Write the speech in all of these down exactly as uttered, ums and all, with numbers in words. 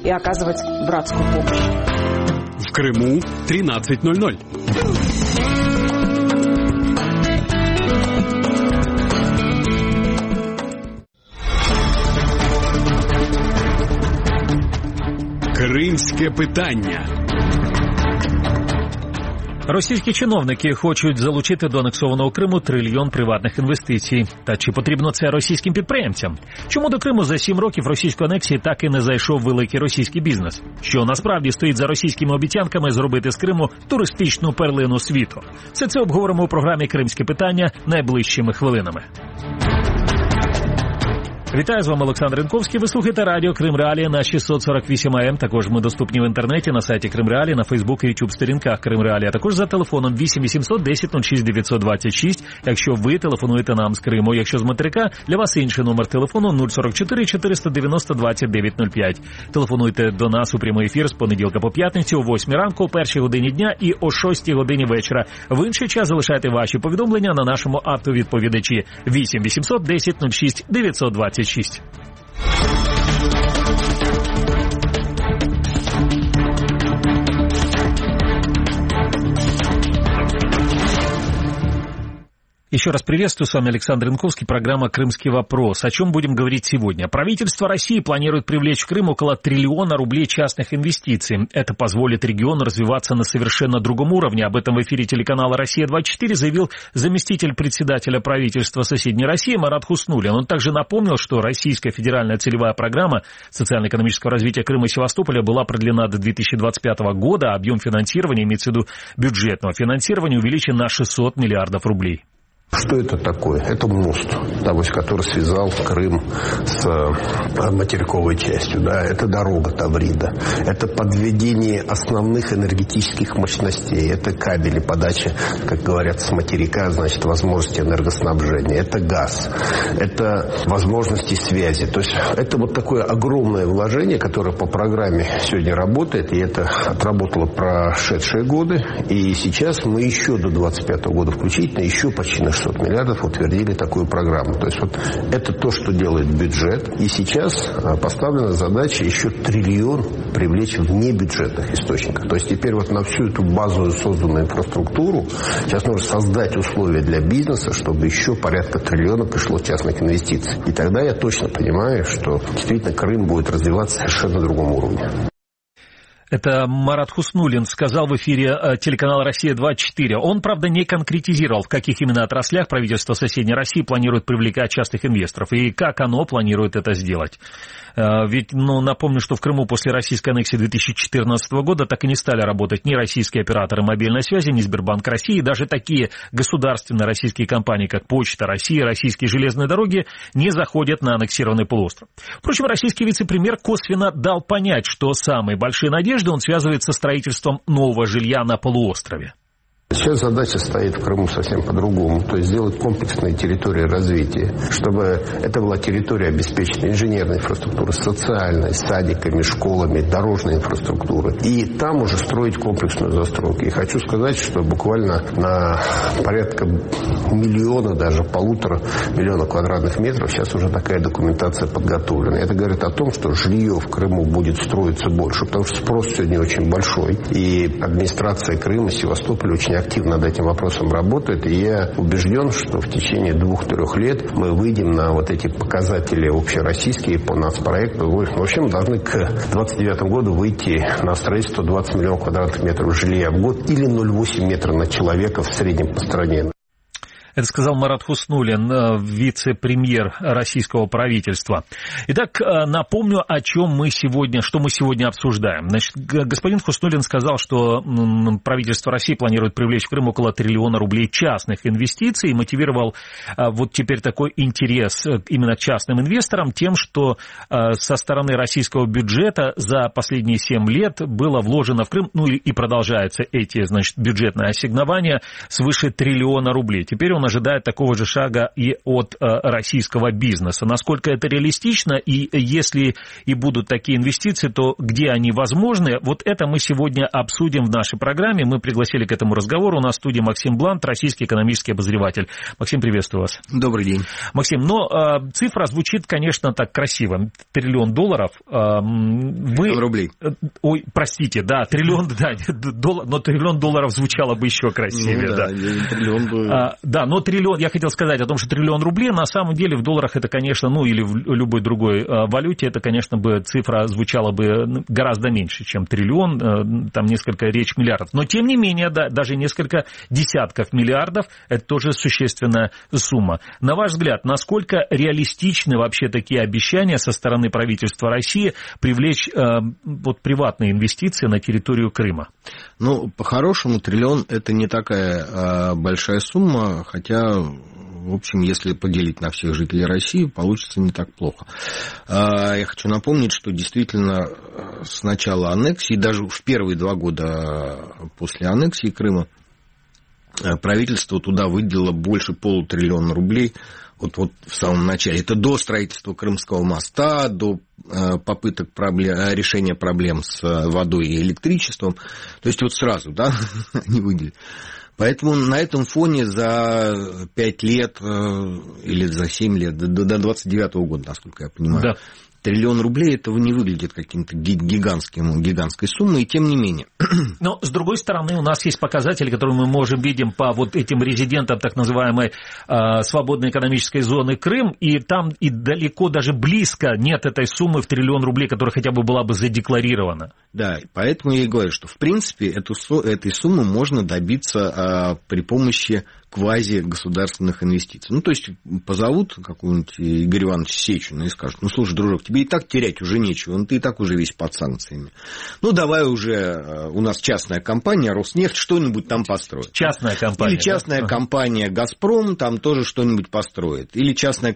и оказывать братскую помощь. В Крыму тринадцать ноль ноль. Кримське питання. Російські чиновники хочуть залучити до анексованого Криму трильйон приватних інвестицій. Та чи потрібно це російським підприємцям? Чому до Криму за сім років російської анексії так і не зайшов великий російський бізнес? Що насправді стоїть за російськими обіцянками зробити з Криму туристичну перлину світу? Все це обговоримо у програмі «Кримське питання» найближчими хвилинами. Вітаю, з вами Олександр Янковський. Ви слухаєте радіо Крим Реалії на шістсот сорок вісім ей ем. Також ми доступні в інтернеті на сайті Крим Реалії, на Фейсбук і Ютуб сторінках Крим Реалії, а також за телефоном вісім вісімсот десять нуль шість дев'ятсот двадцять шість, якщо ви телефонуєте нам з Криму. Якщо з материка, для вас інший номер телефону нуль сорок чотири чотириста дев'яносто двадцять дев'ять нуль п'ять. Телефонуйте до нас у прямий ефір з понеділка по п'ятницю о восьмій ранку, о першій годині дня і о шостій годині вечора. В інший час залишайте ваші повідомлення на нашому автовідповідачі вісім вісімсот десять нуль шість дев'ятсот двадцять шість. Еще раз приветствую, с вами Александр Янковский, программа «Крымский вопрос». О чем будем говорить сегодня? Правительство России планирует привлечь в Крым около триллиона рублей частных инвестиций. Это позволит региону развиваться на совершенно другом уровне. Об этом в эфире телеканала «Россия-двадцать четыре» заявил заместитель председателя правительства соседней России Марат Хуснуллин. Он также напомнил, что российская федеральная целевая программа социально-экономического развития Крыма и Севастополя была продлена до две тысячи двадцать пятого года, а объем финансирования, имеется в виду бюджетного финансирования, увеличен на шестьсот миллиардов рублей. Что это такое? Это мост, того, который связал Крым с материковой частью. Да? Это дорога Таврида. Это подведение основных энергетических мощностей. Это кабели подачи, как говорят, с материка, значит, возможности энергоснабжения. Это газ. Это возможности связи. То есть это вот такое огромное вложение, которое по программе сегодня работает. И это отработало прошедшие годы. И сейчас мы еще до двадцать пятого года включительно еще почти на шестьсот миллиардов утвердили такую программу. То есть вот это то, что делает бюджет. И сейчас поставлена задача еще триллион привлечь в небюджетных источниках. То есть теперь вот на всю эту базовую созданную инфраструктуру сейчас нужно создать условия для бизнеса, чтобы еще порядка триллиона пришло частных инвестиций. И тогда я точно понимаю, что действительно Крым будет развиваться совершенно на другом уровне. Это Марат Хуснуллин сказал в эфире телеканала «Россия-двадцать четыре». Он, правда, не конкретизировал, в каких именно отраслях правительство соседней России планирует привлекать частных инвесторов и как оно планирует это сделать. Ведь, ну, напомню, что в Крыму после российской аннексии две тысячи четырнадцатого года так и не стали работать ни российские операторы мобильной связи, ни Сбербанк России, даже такие государственные российские компании, как Почта России, российские железные дороги, не заходят на аннексированный полуостров. Впрочем, российский вице-премьер косвенно дал понять, что самые большие надежды он связывает со строительством нового жилья на полуострове. Сейчас задача стоит в Крыму совсем по-другому, то есть сделать комплексные территории развития, чтобы это была территория обеспеченной инженерной инфраструктурой, социальной, садиками, школами, дорожной инфраструктурой. И там уже строить комплексную застройку. И хочу сказать, что буквально на порядка миллиона, даже полутора миллиона квадратных метров сейчас уже такая документация подготовлена. Это говорит о том, что жилье в Крыму будет строиться больше, потому что спрос сегодня очень большой. И администрация Крыма, Севастополя очень активно над этим вопросом работает, и я убежден, что в течение двух-трех лет мы выйдем на вот эти показатели общероссийские по нацпроекту. В общем, мы должны к двадцать девятому году выйти на строительство двадцать миллионов квадратных метров жилья в год или ноль целых восемь метра на человека в среднем по стране. Это сказал Марат Хуснуллин, вице-премьер российского правительства. Итак, напомню, о чем мы сегодня, что мы сегодня обсуждаем. Значит, господин Хуснуллин сказал, что правительство России планирует привлечь в Крым около триллиона рублей частных инвестиций и мотивировал вот теперь такой интерес именно к частным инвесторам тем, что со стороны российского бюджета за последние семь лет было вложено в Крым, ну и продолжаются эти, значит, бюджетные ассигнования свыше триллиона рублей. Теперь он он ожидает такого же шага и от российского бизнеса. Насколько это реалистично, и если и будут такие инвестиции, то где они возможны? Вот это мы сегодня обсудим в нашей программе. Мы пригласили к этому разговору. У нас в студии Максим Блант, российский экономический обозреватель. Максим, приветствую вас. Добрый день. Максим, но э, цифра звучит, конечно, так красиво. Триллион долларов. Э, вы... Рублей. Ой, простите, да, триллион, да, доллар, но триллион долларов звучало бы еще красивее. Ну, да, да. Триллион бы... а, да, но триллион, я хотел сказать о том, что триллион рублей, на самом деле в долларах это, конечно, ну или в любой другой а, валюте, это, конечно, бы цифра звучала бы гораздо меньше, чем триллион, а, там несколько речь миллиардов. Но, тем не менее, да, даже несколько десятков миллиардов, это тоже существенная сумма. На ваш взгляд, насколько реалистичны вообще такие обещания со стороны правительства России привлечь а, вот приватные инвестиции на территорию Крыма? Ну, по-хорошему, триллион – это не такая а, большая сумма, хотя, в общем, если поделить на всех жителей России, получится не так плохо. А, я хочу напомнить, что действительно с начала аннексии, даже в первые два года после аннексии Крыма, правительство туда выделило больше полутриллиона рублей. Вот, вот в самом начале. Это до строительства Крымского моста, до э, попыток проблем, решения проблем с водой и электричеством. То есть вот сразу, да, они выделили. Поэтому на этом фоне за пять лет э, или за семь лет, до, до двадцать девятого года, насколько я понимаю, да. Триллион рублей, этого не выглядит каким-то гигантским, гигантской суммой, и тем не менее. Но, с другой стороны, у нас есть показатели, которые мы можем видим по вот этим резидентам так называемой э, свободной экономической зоны Крым, и там и далеко даже близко нет этой суммы в триллион рублей, которая хотя бы была бы задекларирована. Да, поэтому я и говорю, что, в принципе, эту, этой суммы можно добиться э, при помощи квази-государственных инвестиций. Ну, то есть, позовут какого-нибудь Игоря Ивановича Сечина и скажут: ну, слушай, дружок, тебе и так терять уже нечего, ну, ты и так уже весь под санкциями. Ну, давай уже, у нас частная компания, Роснефть, что-нибудь там построит. Частная компания. Или частная да? компания Газпром там тоже что-нибудь построит. Или частная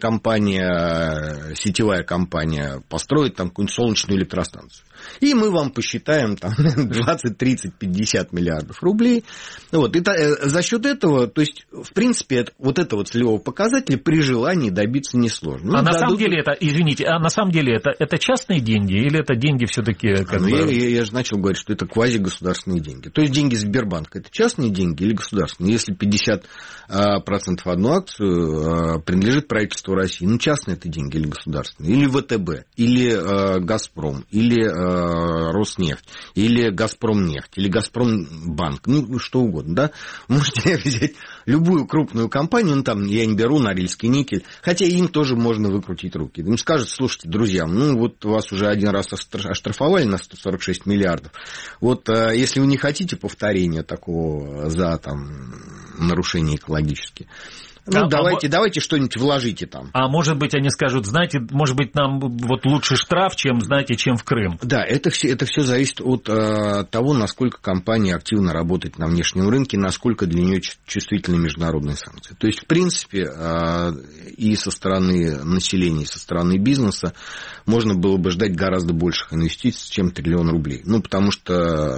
компания, сетевая компания построит там какую-нибудь солнечную электростанцию. И мы вам посчитаем там двадцать, тридцать, пятьдесят миллиардов рублей. Вот. И за счет этого, то есть, в принципе, это, вот этого целевого показателя при желании добиться несложно. Ну, а на дадут... самом деле это, извините, а на самом деле это, это частные деньги или это деньги все-таки? А, ну, я, я, я же начал говорить, что это квазигосударственные деньги. То есть деньги Сбербанка — это частные деньги или государственные? Если пятьдесят процентов одну акцию принадлежит правительству России, ну, частные это деньги или государственные? Или ВТБ, или Газпром, или Роснефть, или Газпромнефть, или Газпромбанк, ну, что угодно, да? Можете взять любую крупную компанию, ну, там, я не беру Норильский никель, хотя им тоже можно выкрутить руки. Им скажут: слушайте, друзья, ну, вот вас уже один раз оштрафовали на сто сорок шесть миллиардов, вот если вы не хотите повторения такого за, там, нарушения экологические, ну, а, давайте, а, давайте что-нибудь вложите там. А может быть, они скажут: знаете, может быть, нам вот лучше штраф, чем, знаете, чем в Крым. Да, это все, это все зависит от э, того, насколько компания активно работает на внешнем рынке, насколько для нее чувствительны международные санкции. То есть, в принципе, э, и со стороны населения, и со стороны бизнеса можно было бы ждать гораздо больших инвестиций, чем триллион рублей. Ну, потому что,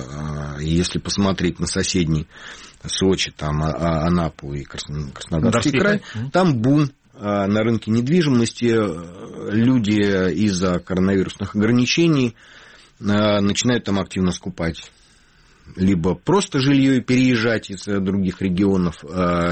э, если посмотреть на соседний Сочи, там, Анапу и Краснодарский край, там бум на рынке недвижимости. Люди из-за коронавирусных ограничений начинают там активно скупать либо просто жилье и переезжать из других регионов,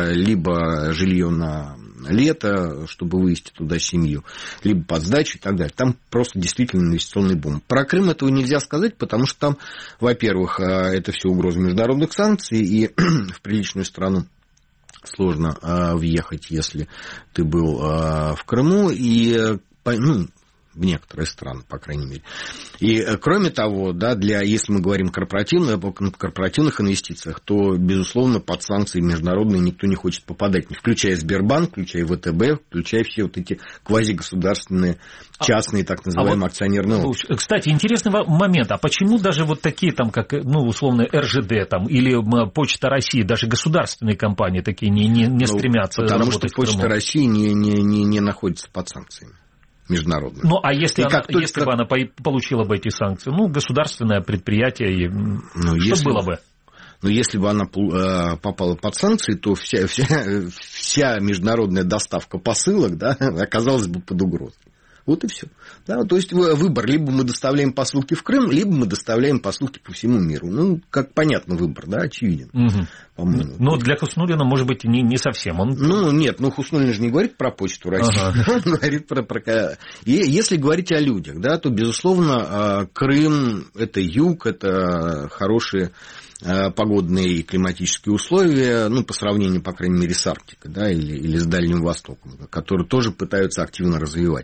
либо жилье на лето, чтобы вывести туда семью, либо под сдачу и так далее. Там просто действительно инвестиционный бум. Про Крым этого нельзя сказать, потому что там, во-первых, это все угроза международных санкций, и в приличную страну сложно въехать, если ты был в Крыму, и, ну, в некоторые страны, по крайней мере. И, кроме того, да, для, если мы говорим корпоративно, о корпоративных инвестициях, то, безусловно, под санкции международные никто не хочет попадать, включая Сбербанк, включая ВТБ, включая все вот эти квазигосударственные, частные, так называемые, а вот, акционерные общества. Кстати, интересный момент. А почему даже вот такие, там, как, ну, условно, эр жэ дэ там, или Почта России, даже государственные компании такие не, не, не стремятся ну, потому работать что Почта России не, не, не, не находится под санкциями международных. Ну, а если, она, только... если бы она получила бы эти санкции? Ну, государственное предприятие, ну, что если... было бы? Но если бы она попала под санкции, то вся, вся, вся международная доставка посылок, да, оказалась бы под угрозой. Вот и все. Да, то есть выбор. Либо мы доставляем посылки в Крым, либо мы доставляем посылки по всему миру. Ну, как понятно, выбор, да, очевиден. Угу. По-моему. Но для Хуснуллина, может быть, не, не совсем. Он... Ну, нет, ну Хуснуллин же не говорит про почту России. Ага. Он говорит про, про... И если говорить о людях, да, то, безусловно, Крым – это юг, это хорошие погодные и климатические условия, ну, по сравнению, по крайней мере, с Арктикой, да, или, или с Дальним Востоком, которые тоже пытаются активно развивать.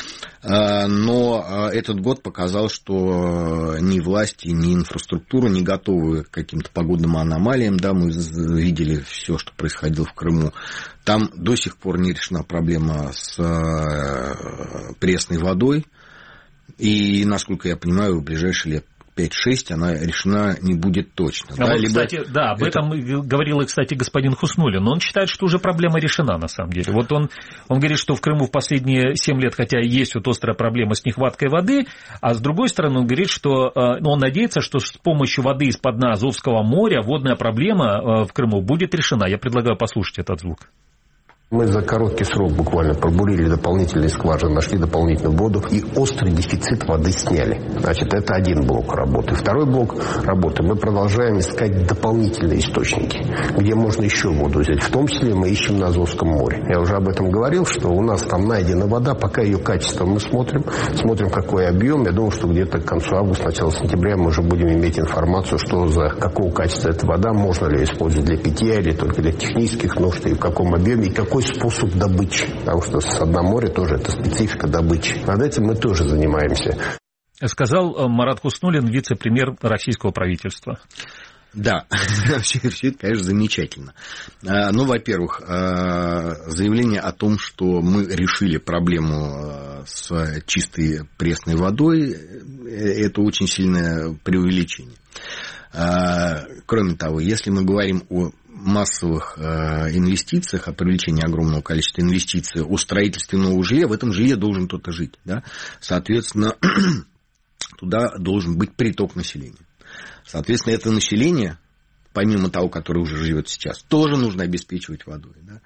Но этот год показал, что ни власти, ни инфраструктура не готовы к каким-то погодным аномалиям, да, мы видели все, что происходило в Крыму. Там до сих пор не решена проблема с пресной водой, и, насколько я понимаю, в ближайшие лет пять-шесть она решена не будет точно. А да, вот, либо... кстати, да, об это... этом говорил, кстати, господин Хуснуллин, но он считает, что уже проблема решена, на самом деле. Вот он, он говорит, что в Крыму в последние семь лет, хотя есть вот острая проблема с нехваткой воды, а с другой стороны он говорит, что ну, он надеется, что с помощью воды из-под дна Азовского моря водная проблема в Крыму будет решена. Я предлагаю послушать этот звук. Мы за короткий срок буквально пробурили дополнительные скважины, нашли дополнительную воду и острый дефицит воды сняли. Значит, это один блок работы. Второй блок работы. Мы продолжаем искать дополнительные источники, где можно еще воду взять. В том числе мы ищем на Азовском море. Я уже об этом говорил, что у нас там найдена вода, пока ее качество мы смотрим, смотрим, какой объем. Я думаю, что где-то к концу августа, начало сентября мы уже будем иметь информацию, что за какого качества эта вода, можно ли ее использовать для питья или только для технических нужд, и в каком объеме, и какой способ добычи, потому что с дна моря тоже это специфика добычи. Над этим мы тоже занимаемся. Сказал Марат Хуснуллин, вице-премьер российского правительства. Да, все, все это, конечно, замечательно. Ну, во-первых, заявление о том, что мы решили проблему с чистой пресной водой, это очень сильное преувеличение. Кроме того, если мы говорим о массовых инвестициях, о привлечении огромного количества инвестиций, о строительстве нового жилья, в этом жилье должен кто-то жить. Да? Соответственно, туда должен быть приток населения. Соответственно, это население, помимо того, которое уже живет сейчас, тоже нужно обеспечивать водой. Да?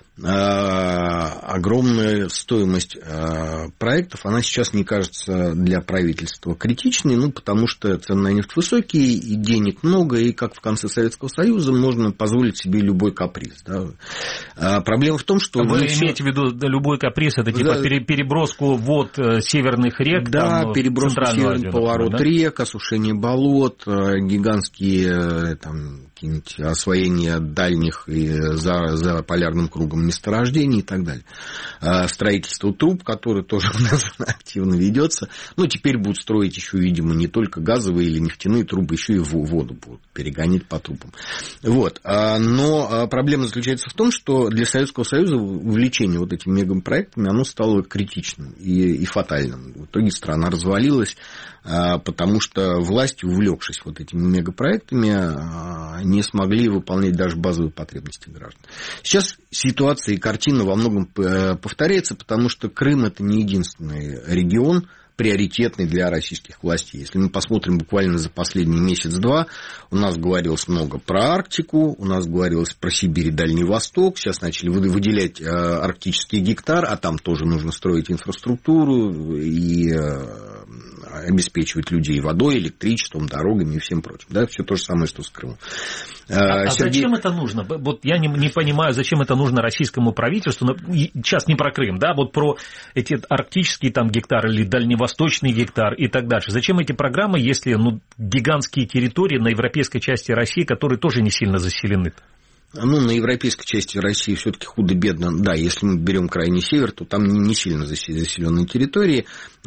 Огромная стоимость проектов, она сейчас, мне кажется, для правительства критичной, ну, потому что цены на нефть высокие, и денег много, и как в конце Советского Союза можно позволить себе любой каприз. Да. Проблема в том, что... Вы имеете в виду любой каприз, это типа да, переброску вод северных рек? Да, там, переброску северных поворот да? рек, осушение болот, гигантские там, какие-нибудь освоения дальних и за, за полярным кругом месторождений и так далее. Строительство труб, которое тоже у нас активно ведется. Ну, теперь будут строить еще, видимо, не только газовые или нефтяные трубы, еще и воду будут перегонять по трубам. Вот. Но проблема заключается в том, что для Советского Союза увлечение вот этими мегапроектами, оно стало критичным и, и фатальным. В итоге страна развалилась, потому что власти, увлекшись вот этими мегапроектами, не смогли выполнять даже базовые потребности граждан. Сейчас ситуация и картина во многом повторяется, потому что Крым – это не единственный регион, приоритетный для российских властей. Если мы посмотрим буквально за последний месяц-два, у нас говорилось много про Арктику, у нас говорилось про Сибирь и Дальний Восток, сейчас начали выделять арктический гектар, а там тоже нужно строить инфраструктуру и обеспечивать людей водой, электричеством, дорогами и всем прочим. Да, все то же самое, что с Крымом. А, а Сергей... зачем это нужно? Вот я не, не понимаю, зачем это нужно российскому правительству. Сейчас не про Крым, да, вот про эти арктические там гектары или дальневосточный гектар и так дальше. Зачем эти программы, если ну, гигантские территории на европейской части России, которые тоже не сильно заселены? Ну, на европейской части России все-таки худо-бедно. Да, если мы берем крайний север, то там не сильно заселенные территории,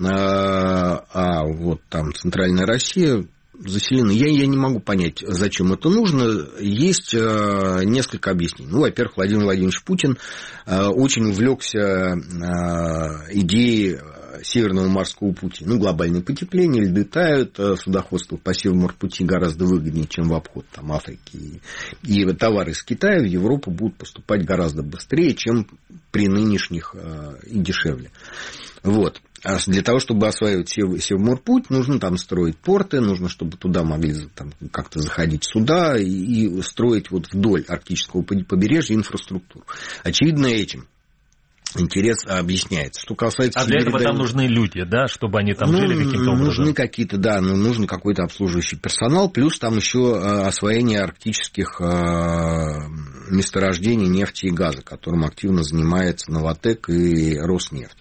а, а вот там центральная Россия заселены. Я, я не могу понять, зачем это нужно. Есть э, несколько объяснений. Ну, во-первых, Владимир Владимирович Путин э, очень увлекся э, идеей Северного морского пути. Ну, глобальное потепление, льды тают, судоходство по Северному морпути гораздо выгоднее, чем в обход там, Африки. И товары из Китая в Европу будут поступать гораздо быстрее, чем при нынешних и дешевле. Вот. Для того, чтобы осваивать Севморпуть, нужно там строить порты, нужно, чтобы туда могли там, как-то заходить суда и, и строить вот вдоль арктического побережья инфраструктуру. Очевидно, этим интерес объясняется. Что касается а для этого дальнего... там нужны люди, да, чтобы они там ну, жили каким-то образом? Нужны какие-то, да, ну, нужен какой-то обслуживающий персонал, плюс там еще освоение арктических месторождений нефти и газа, которым активно занимается Новатэк и Роснефть.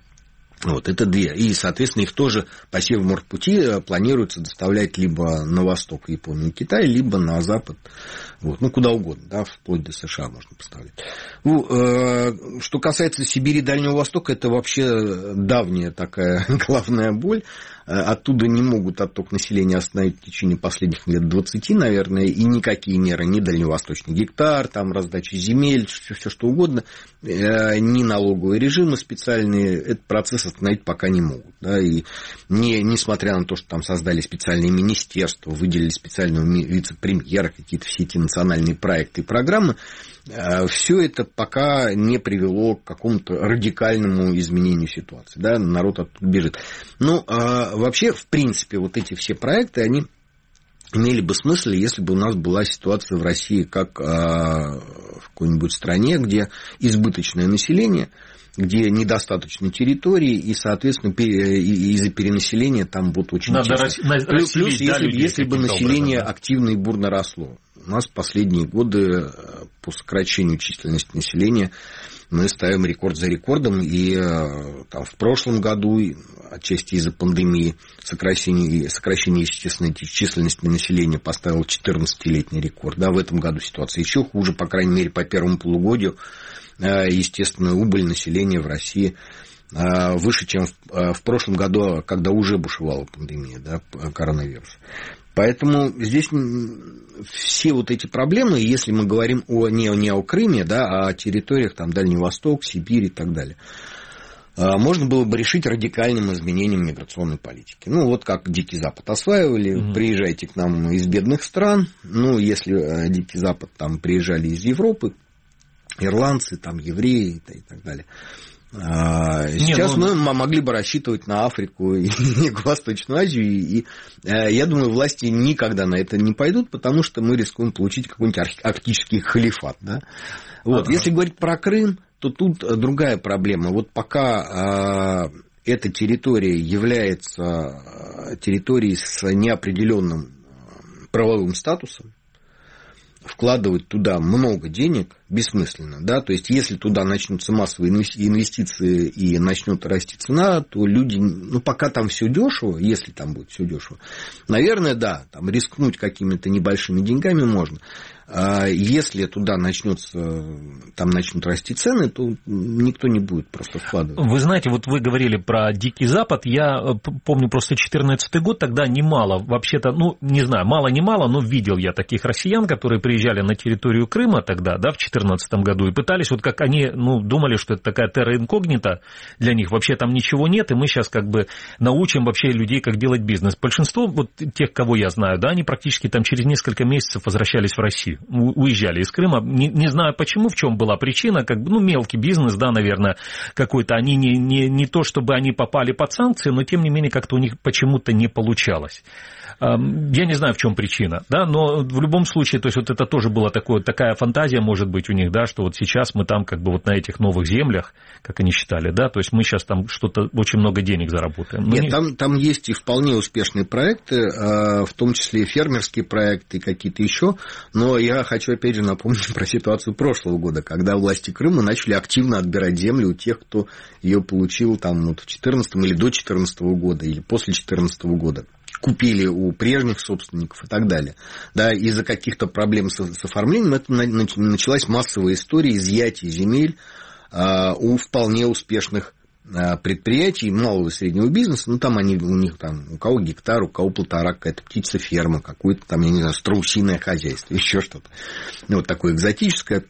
Вот, это две. И, соответственно, их тоже по Севморпути планируется доставлять либо на восток Японии и Китай, либо на запад, вот, ну, куда угодно, да, вплоть до США можно поставить. Ну, э, что касается Сибири и Дальнего Востока, это вообще давняя такая головная боль. Оттуда не могут отток населения остановить в течение последних лет двадцати, наверное, и никакие меры, ни дальневосточный гектар, там раздача земель, все, все что угодно, ни налоговые режимы специальные, этот процесс остановить пока не могут. Да, и не, несмотря на то, что там создали специальные министерства, выделили специального вице-премьера, какие-то все эти национальные проекты и программы, все это пока не привело к какому-то радикальному изменению ситуации. Да? Народ оттуда бежит. Но вообще, в принципе, вот эти все проекты, они имели бы смысл, если бы у нас была ситуация в России, как в какой-нибудь стране, где избыточное население, где недостаточно территории, и, соответственно, из-за перенаселения там вот очень Надо тесно. Рас... Плюс, плюс да, если, если бы население образом, да? активно и бурно росло. У нас последние годы по сокращению численности населения мы ставим рекорд за рекордом, и там, в прошлом году, отчасти из-за пандемии, сокращение, сокращение естественной численности населения поставило четырнадцатилетний рекорд. Да, в этом году ситуация еще хуже, по крайней мере, по первому полугодию. Естественно, убыль населения в России выше, чем в, в прошлом году, когда уже бушевала пандемия, да, коронавируса. Поэтому здесь все вот эти проблемы, если мы говорим о, не, не о Крыме, да, а о территориях там, Дальний Восток, Сибирь и так далее, можно было бы решить радикальным изменением миграционной политики. Ну, вот как Дикий Запад осваивали, mm-hmm. приезжайте к нам из бедных стран, ну, если Дикий Запад там приезжали из Европы, ирландцы, там, евреи и так далее. Сейчас Не, ну... мы могли бы рассчитывать на Африку и Юго-Восточную Азию, и я думаю, власти никогда на это не пойдут, потому что мы рискуем получить какой-нибудь арктический халифат. Да? Вот. Ага. Если говорить про Крым, то тут другая проблема. Вот пока эта территория является территорией с неопределенным правовым статусом, вкладывать туда много денег бессмысленно, да, то есть если туда начнутся массовые инвестиции и начнет расти цена, то люди, ну, пока там все дешево, если там будет все дешево, наверное, да, там рискнуть какими-то небольшими деньгами можно. А если туда начнется, там начнут расти цены, то никто не будет просто вкладывать. Вы знаете, вот вы говорили про Дикий Запад, я помню просто четырнадцатый год, тогда немало, вообще-то, ну, не знаю, мало-немало, но видел я таких россиян, которые приезжали на территорию Крыма тогда, да, в четырнадцатом году, и пытались, вот как они, ну, думали, что это такая терра инкогнита для них, вообще там ничего нет, и мы сейчас как бы научим вообще людей, как делать бизнес. Большинство вот тех, кого я знаю, да, они практически там через несколько месяцев возвращались в Россию. Уезжали из Крыма. Не, не знаю почему, в чем была причина, как бы, ну, мелкий бизнес, да, наверное, какой-то. Они не, не, не то, чтобы они попали под санкции, но, тем не менее, как-то у них почему-то не получалось. Я не знаю, в чем причина, да, но в любом случае, то есть, вот это тоже была такое, такая фантазия, может быть, у них, да, что вот сейчас мы там, как бы, вот на этих новых землях, как они считали, да, то есть, мы сейчас там что-то, очень много денег заработаем. Нет, не... там, там есть и вполне успешные проекты, в том числе и фермерские проекты, и какие-то еще, но я хочу, опять же, напомнить про ситуацию прошлого года, когда власти Крыма начали активно отбирать землю у тех, кто ее получил там вот в четырнадцатом или до четырнадцатого года, или после четырнадцатого года. Купили у прежних собственников и так далее. Да, из-за каких-то проблем с, с оформлением это началась массовая история изъятия земель а, у вполне успешных а, предприятий малого и среднего бизнеса. Ну, там они, у них там, у кого гектар, у кого полтора, какая-то птицеферма, какое-то там, я не знаю, страусиное хозяйство, еще что-то. Ну, вот такое экзотическое.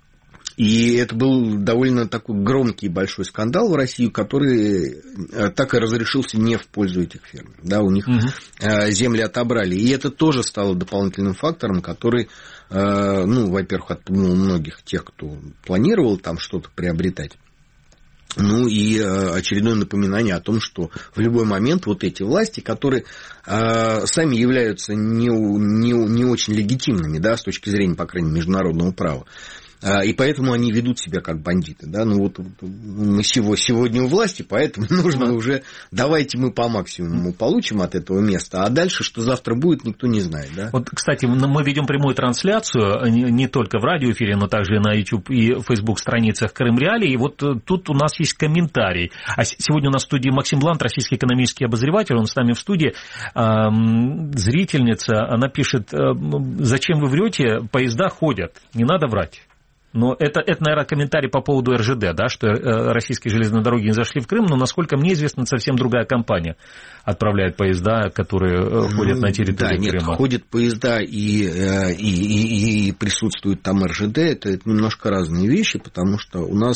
И это был довольно такой громкий большой скандал в России, который так и разрешился не в пользу этих фермеров. Да, у них угу. земли отобрали. И это тоже стало дополнительным фактором, который, ну, во-первых, отпугнул многих тех, кто планировал там что-то приобретать. Ну и очередное напоминание о том, что в любой момент вот эти власти, которые э, сами являются не, не, не очень легитимными, да, с точки зрения, по крайней мере, международного права, э, и поэтому они ведут себя как бандиты. Да? Ну вот мы сегодня у власти, поэтому нужно уже давайте мы по максимуму получим от этого места, а дальше, что завтра будет, никто не знает. Да? Вот, кстати, мы ведем прямую трансляцию не только в радиоэфире, но также и на YouTube и Facebook страницах Крым Реалии. И вот тут у нас есть комментарий. А сегодня у нас в студии Максим Блант, российский экономический обозреватель, он с нами в студии. Зрительница, она пишет: зачем вы врете, поезда ходят, не надо врать. Но это, это, наверное, комментарий по поводу эр жэ дэ, да, что российские железные дороги не зашли в Крым, но, насколько мне известно, совсем другая компания отправляет поезда, которые ходят ну, на территории да, Крыма. Нет, ходят поезда и, и, и, и присутствует там эр жэ дэ, это, это немножко разные вещи, потому что у нас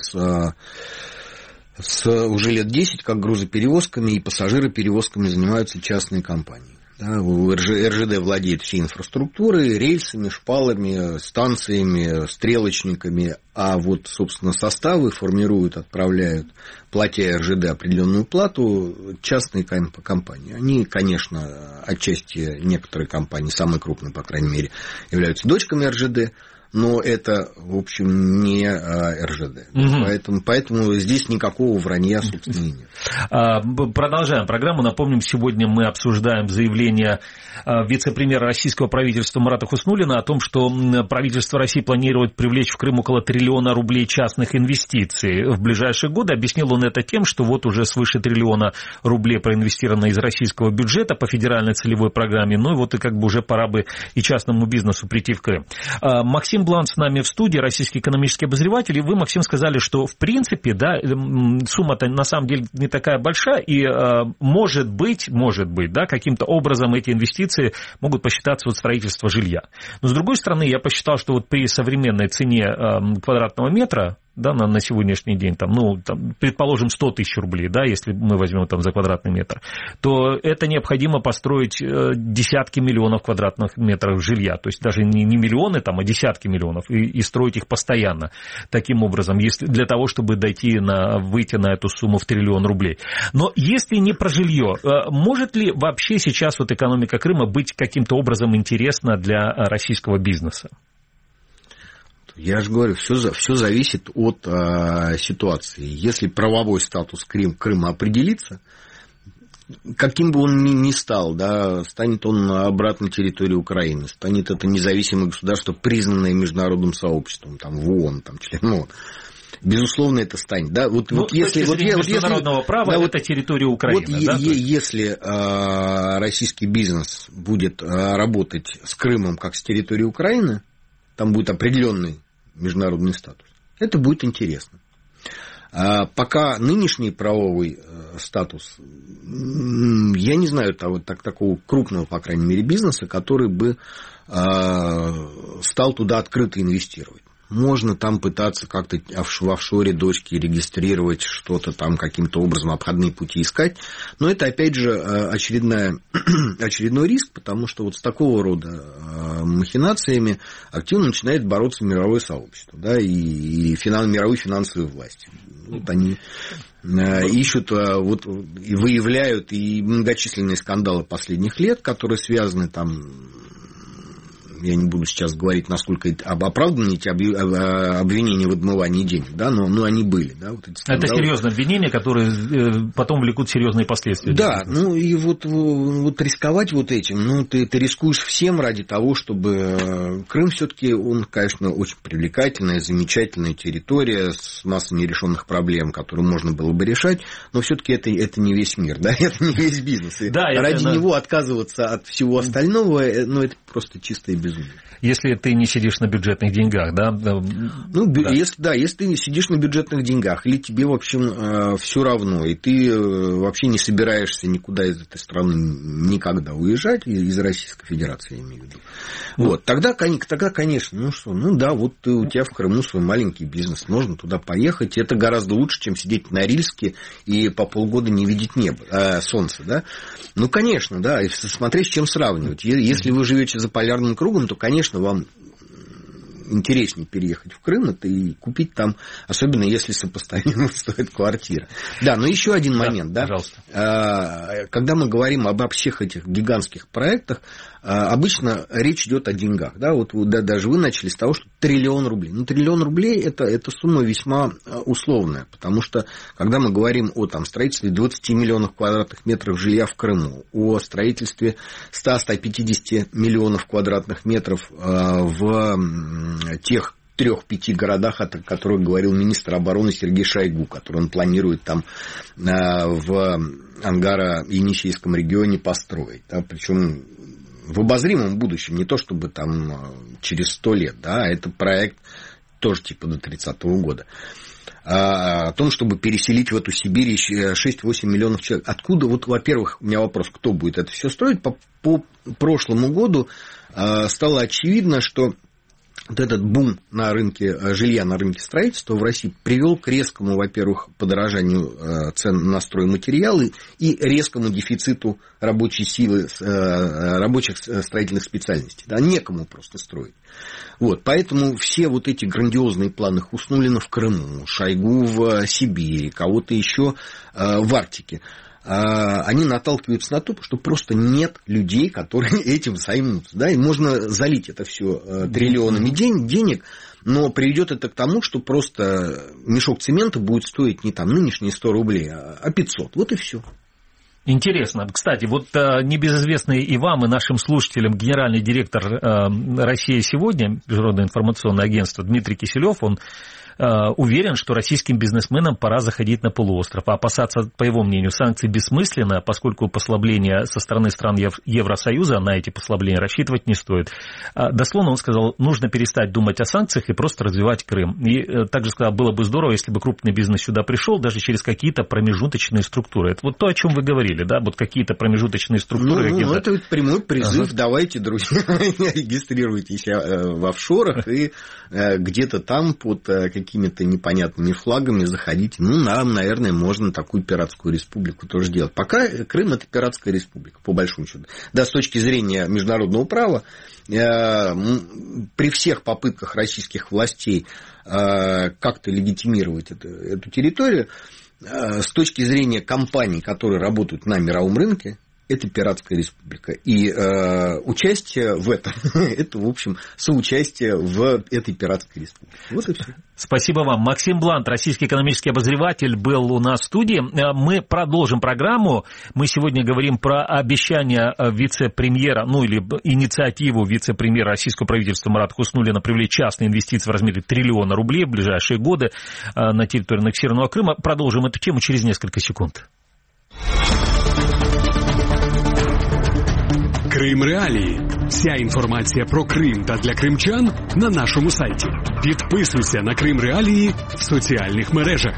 с уже лет десять как грузоперевозками и пассажироперевозками занимаются частные компании. Да, эр жэ дэ владеет всей инфраструктурой, рельсами, шпалами, станциями, стрелочниками, а вот, собственно, составы формируют, отправляют, платя эр жэ дэ определенную плату, частные компании. Они, конечно, отчасти некоторые компании, самые крупные, по крайней мере, являются дочками эр жэ дэ, но это, в общем, не эр жэ дэ. Угу. Поэтому, поэтому здесь никакого вранья, собственно, нет. Продолжаем программу. Напомним, сегодня мы обсуждаем заявление вице-премьера российского правительства Марата Хуснуллина о том, что правительство России планирует привлечь в Крым около триллиона рублей частных инвестиций в ближайшие годы. Объяснил он это тем, что вот уже свыше триллиона рублей проинвестировано из российского бюджета по федеральной целевой программе. Ну и вот и как бы уже пора бы и частному бизнесу прийти в Крым. Максим Блант с нами в студии, российский экономический обозреватель, и вы, Максим, сказали, что в принципе, да, сумма-то на самом деле не такая большая, и э, может быть, может быть, да, каким-то образом эти инвестиции могут посчитаться вот строительство жилья. Но, с другой стороны, я посчитал, что вот при современной цене э, квадратного метра, да, на, на сегодняшний день, там, ну, там, предположим, сто тысяч рублей, да, если мы возьмем там за квадратный метр, то это необходимо построить э, десятки миллионов квадратных метров жилья, то есть даже не, не миллионы, там, а десятки миллионов, и, и строить их постоянно таким образом, если, для того, чтобы дойти на, выйти на эту сумму в триллион рублей. Но если не про жилье, э, может ли вообще сейчас вот экономика Крыма быть каким-то образом интересна для российского бизнеса? Я же говорю, все, все зависит от а, ситуации. Если правовой статус Крым, Крыма определится, каким бы он ни, ни стал, да, станет он обратно территорией Украины, станет это независимое государство, признанное международным сообществом, там, в ООН, там, член ООН, безусловно, это станет. Да, вот, ну, вот если, вот, международного если, права, да, это территория Украины. Вот да, е- если а, российский бизнес будет а, работать с Крымом как с территорией Украины, там будет определенный международный статус. Это будет интересно. А пока нынешний правовой статус, я не знаю того, так, такого крупного, по крайней мере, бизнеса, который бы а, стал туда открыто инвестировать. Можно там пытаться как-то в офшоре дочки регистрировать, что-то там каким-то образом, обходные пути искать. Но это, опять же, очередная, очередной риск, потому что вот с такого рода махинациями активно начинает бороться мировое сообщество, да, и, и финанс, мировые финансовые власти. Вот они ищут, вот, и выявляют и многочисленные скандалы последних лет, которые связаны там... Я не буду сейчас говорить, насколько оправданы эти обвинения в отмывании денег, да, но, но они были. Да, вот эти это серьезные обвинения, которые потом влекут серьезные последствия. Да, ну и вот, вот рисковать вот этим, ну ты, ты рискуешь всем ради того, чтобы Крым все-таки, он, конечно, очень привлекательная, замечательная территория с массой нерешенных проблем, которые можно было бы решать, но все-таки это, это не весь мир, да, это не весь бизнес. И да, ради это... него отказываться от всего остального, ну это просто чистое безумие. Если ты не сидишь на бюджетных деньгах, да? Ну, да. Если, да, если ты не сидишь на бюджетных деньгах, или тебе, в общем, все равно, и ты вообще не собираешься никуда из этой страны никогда уезжать, из Российской Федерации, я имею в виду, ну. вот, тогда, тогда, конечно, ну что, ну да, вот ты, у тебя в Крыму свой маленький бизнес, можно туда поехать, это гораздо лучше, чем сидеть на Рильске и по полгода не видеть небо, э, солнце, да? Ну, конечно, да, и смотреть, с чем сравнивать. Если вы живете за полярным кругом, то, конечно, вам интереснее переехать в Крым, это и купить там, особенно если сопоставимо стоит квартира. Да, но еще один момент, да, да? Когда мы говорим об всех этих гигантских проектах, обычно речь идет о деньгах, да, вот да, даже вы начали с того, что триллион рублей. Ну, триллион рублей это, это сумма весьма условная, потому что, когда мы говорим о там, строительстве двадцати миллионов квадратных метров жилья в Крыму, о строительстве ста — ста пятидесяти миллионов квадратных метров в тех трех-пяти городах, о которых говорил министр обороны Сергей Шойгу, который он планирует там в Ангаро-Енисейском регионе построить. Да, причем в обозримом будущем, не то чтобы там через сто лет, да, это проект тоже типа до тридцатого года. О том, чтобы переселить в эту Сибирь шесть-восемь миллионов человек. Откуда, вот, во-первых, у меня вопрос, кто будет это все строить? По, по прошлому году стало очевидно, что вот этот бум на рынке жилья, на рынке строительства в России привел к резкому, во-первых, подорожанию цен на стройматериалы и резкому дефициту рабочей силы, рабочих строительных специальностей. Да, некому просто строить. Вот, поэтому все вот эти грандиозные планы Хуснуллина в Крыму, Шойгу в Сибири, кого-то еще в Арктике, они наталкиваются на то, что просто нет людей, которые этим займутся. Да? И можно залить это все триллионами денег, но приведет это к тому, что просто мешок цемента будет стоить не там нынешние сто рублей, а пятьсот. Вот и все. Интересно. Кстати, вот небезызвестный и вам, и нашим слушателям генеральный директор «Россия сегодня», Международное информационное агентство, Дмитрий Киселев, он уверен, что российским бизнесменам пора заходить на полуостров. А опасаться, по его мнению, санкций бессмысленно, поскольку послабления со стороны стран Евросоюза на эти послабления рассчитывать не стоит. Дословно он сказал, нужно перестать думать о санкциях и просто развивать Крым. И также сказал, было бы здорово, если бы крупный бизнес сюда пришел, даже через какие-то промежуточные структуры. Это вот то, о чем вы говорили, да, вот какие-то промежуточные структуры. Ну, ну это прямой призыв, ага. Давайте, друзья, регистрируйтесь в офшорах и где-то там под какими-то непонятными флагами заходите. Ну, нам, наверное, можно такую пиратскую республику тоже делать. Пока Крым – это пиратская республика, по большому счету. Да, с точки зрения международного права, при всех попытках российских властей как-то легитимировать эту, эту территорию, с точки зрения компаний, которые работают на мировом рынке, это пиратская республика. И э, участие в этом, это, в общем, соучастие в этой пиратской республике. Вот и все. Спасибо вам. Максим Блант, российский экономический обозреватель, был у нас в студии. Мы продолжим программу. Мы сегодня говорим про обещание вице-премьера, ну или инициативу вице-премьера российского правительства Марата Хуснуллина привлечь частные инвестиции в размере триллиона рублей в ближайшие годы на территории аннексированного Крыма. Продолжим эту тему через несколько секунд. Крим Реалії. Вся інформація про Крим та для кримчан на нашому сайті. Підписуйся на Крим Реалії в соціальних мережах.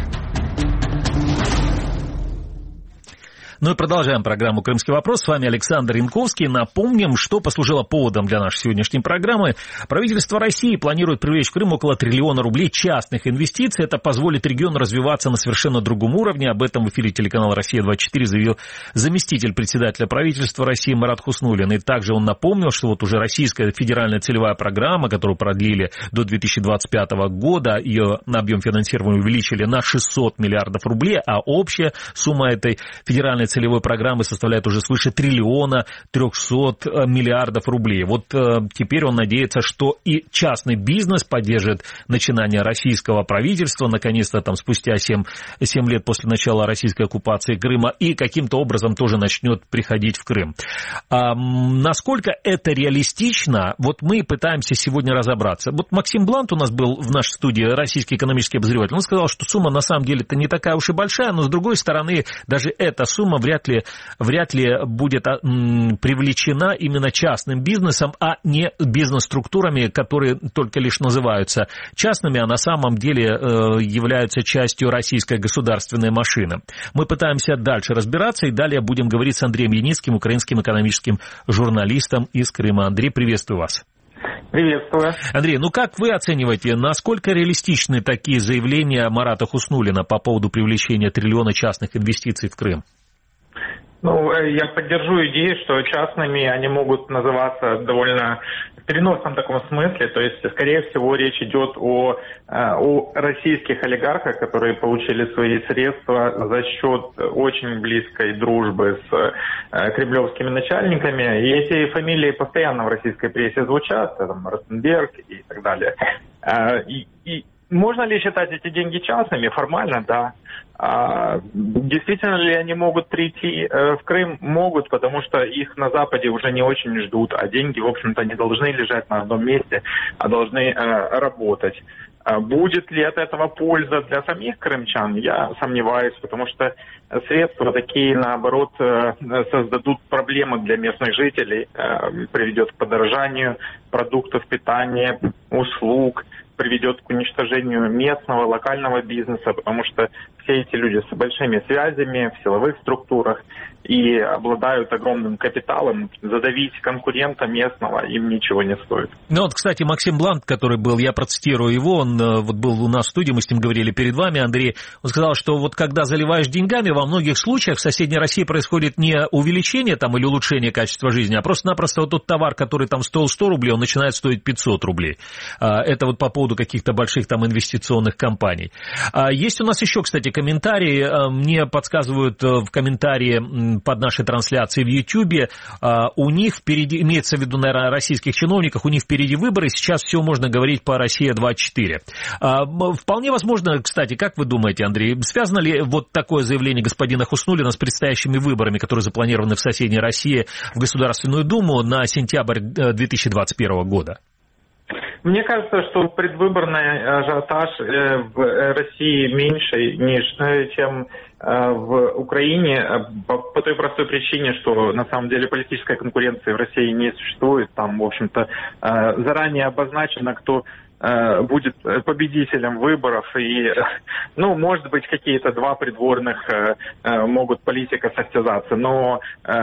Ну и продолжаем программу «Крымский вопрос». С вами Александр Янковский. Напомним, что послужило поводом для нашей сегодняшней программы. Правительство России планирует привлечь в Крым около триллиона рублей частных инвестиций. Это позволит региону развиваться на совершенно другом уровне. Об этом в эфире телеканала «Россия двадцать четыре» заявил заместитель председателя правительства России Марат Хуснуллин. И также он напомнил, что вот уже российская федеральная целевая программа, которую продлили до две тысячи двадцать пятого года, ее объем финансирования увеличили на шестьсот миллиардов рублей, а общая сумма этой федеральной целевой программы составляет уже свыше триллиона трехсот миллиардов рублей. Вот э, теперь он надеется, что и частный бизнес поддержит начинание российского правительства, наконец-то там спустя семь лет после начала российской оккупации Крыма, и каким-то образом тоже начнет приходить в Крым. А, насколько это реалистично, вот мы пытаемся сегодня разобраться. Вот Максим Блант у нас был в нашей студии, российский экономический обозреватель, он сказал, что сумма на самом деле-то не такая уж и большая, но с другой стороны, даже эта сумма вряд ли, вряд ли будет привлечена именно частным бизнесом, а не бизнес-структурами, которые только лишь называются частными, а на самом деле являются частью российской государственной машины. Мы пытаемся дальше разбираться, и далее будем говорить с Андреем Яницким, украинским экономическим журналистом из Крыма. Андрей, приветствую вас. Приветствую. Андрей, ну как вы оцениваете, насколько реалистичны такие заявления Марата Хуснуллина по поводу привлечения триллиона частных инвестиций в Крым? Ну, я поддержу идею, что частными они могут называться довольно в переносном таком смысле. То есть, скорее всего, речь идет о, о российских олигархах, которые получили свои средства за счет очень близкой дружбы с кремлевскими начальниками. И эти фамилии постоянно в российской прессе звучат, там, Ротенберг и так далее. И, и можно ли считать эти деньги частными? Формально, да. А, действительно ли они могут прийти э, в Крым? Могут, потому что их на Западе уже не очень ждут, а деньги, в общем-то, не должны лежать на одном месте, а должны э, работать. А будет ли от этого польза для самих крымчан? Я сомневаюсь, потому что средства такие, наоборот, э, создадут проблемы для местных жителей, э, приведет к подорожанию продуктов питания, услуг, приведет к уничтожению местного, локального бизнеса, потому что все эти люди с большими связями в силовых структурах и обладают огромным капиталом, задавить конкурента местного им ничего не стоит. Ну вот, кстати, Максим Блант, который был, я процитирую его, он вот был у нас в студии, мы с ним говорили перед вами, Андрей, он сказал, что вот когда заливаешь деньгами, во многих случаях в соседней России происходит не увеличение там или улучшение качества жизни, а просто-напросто вот тот товар, который там стоил сто рублей, он начинает стоить пятьсот рублей. Это вот по поводу каких-то больших там инвестиционных компаний. Есть у нас еще, кстати, комментарии, мне подсказывают в комментарии под нашей трансляцией в Ютьюбе, у них впереди, имеется в виду, наверное, российских чиновников, у них впереди выборы, сейчас все можно говорить по Россия двадцать четыре. Вполне возможно, кстати, как вы думаете, Андрей, связано ли вот такое заявление господина Хуснуллина с предстоящими выборами, которые запланированы в соседней России в Государственную Думу на сентябрь две тысячи двадцать первого года? Мне кажется, что предвыборный ажиотаж в России меньше, чем в Украине, по той простой причине, что на самом деле политической конкуренции в России не существует. Там, в общем-то, заранее обозначено, кто будет победителем выборов, и, ну, может быть, какие-то два придворных могут политика состязаться, но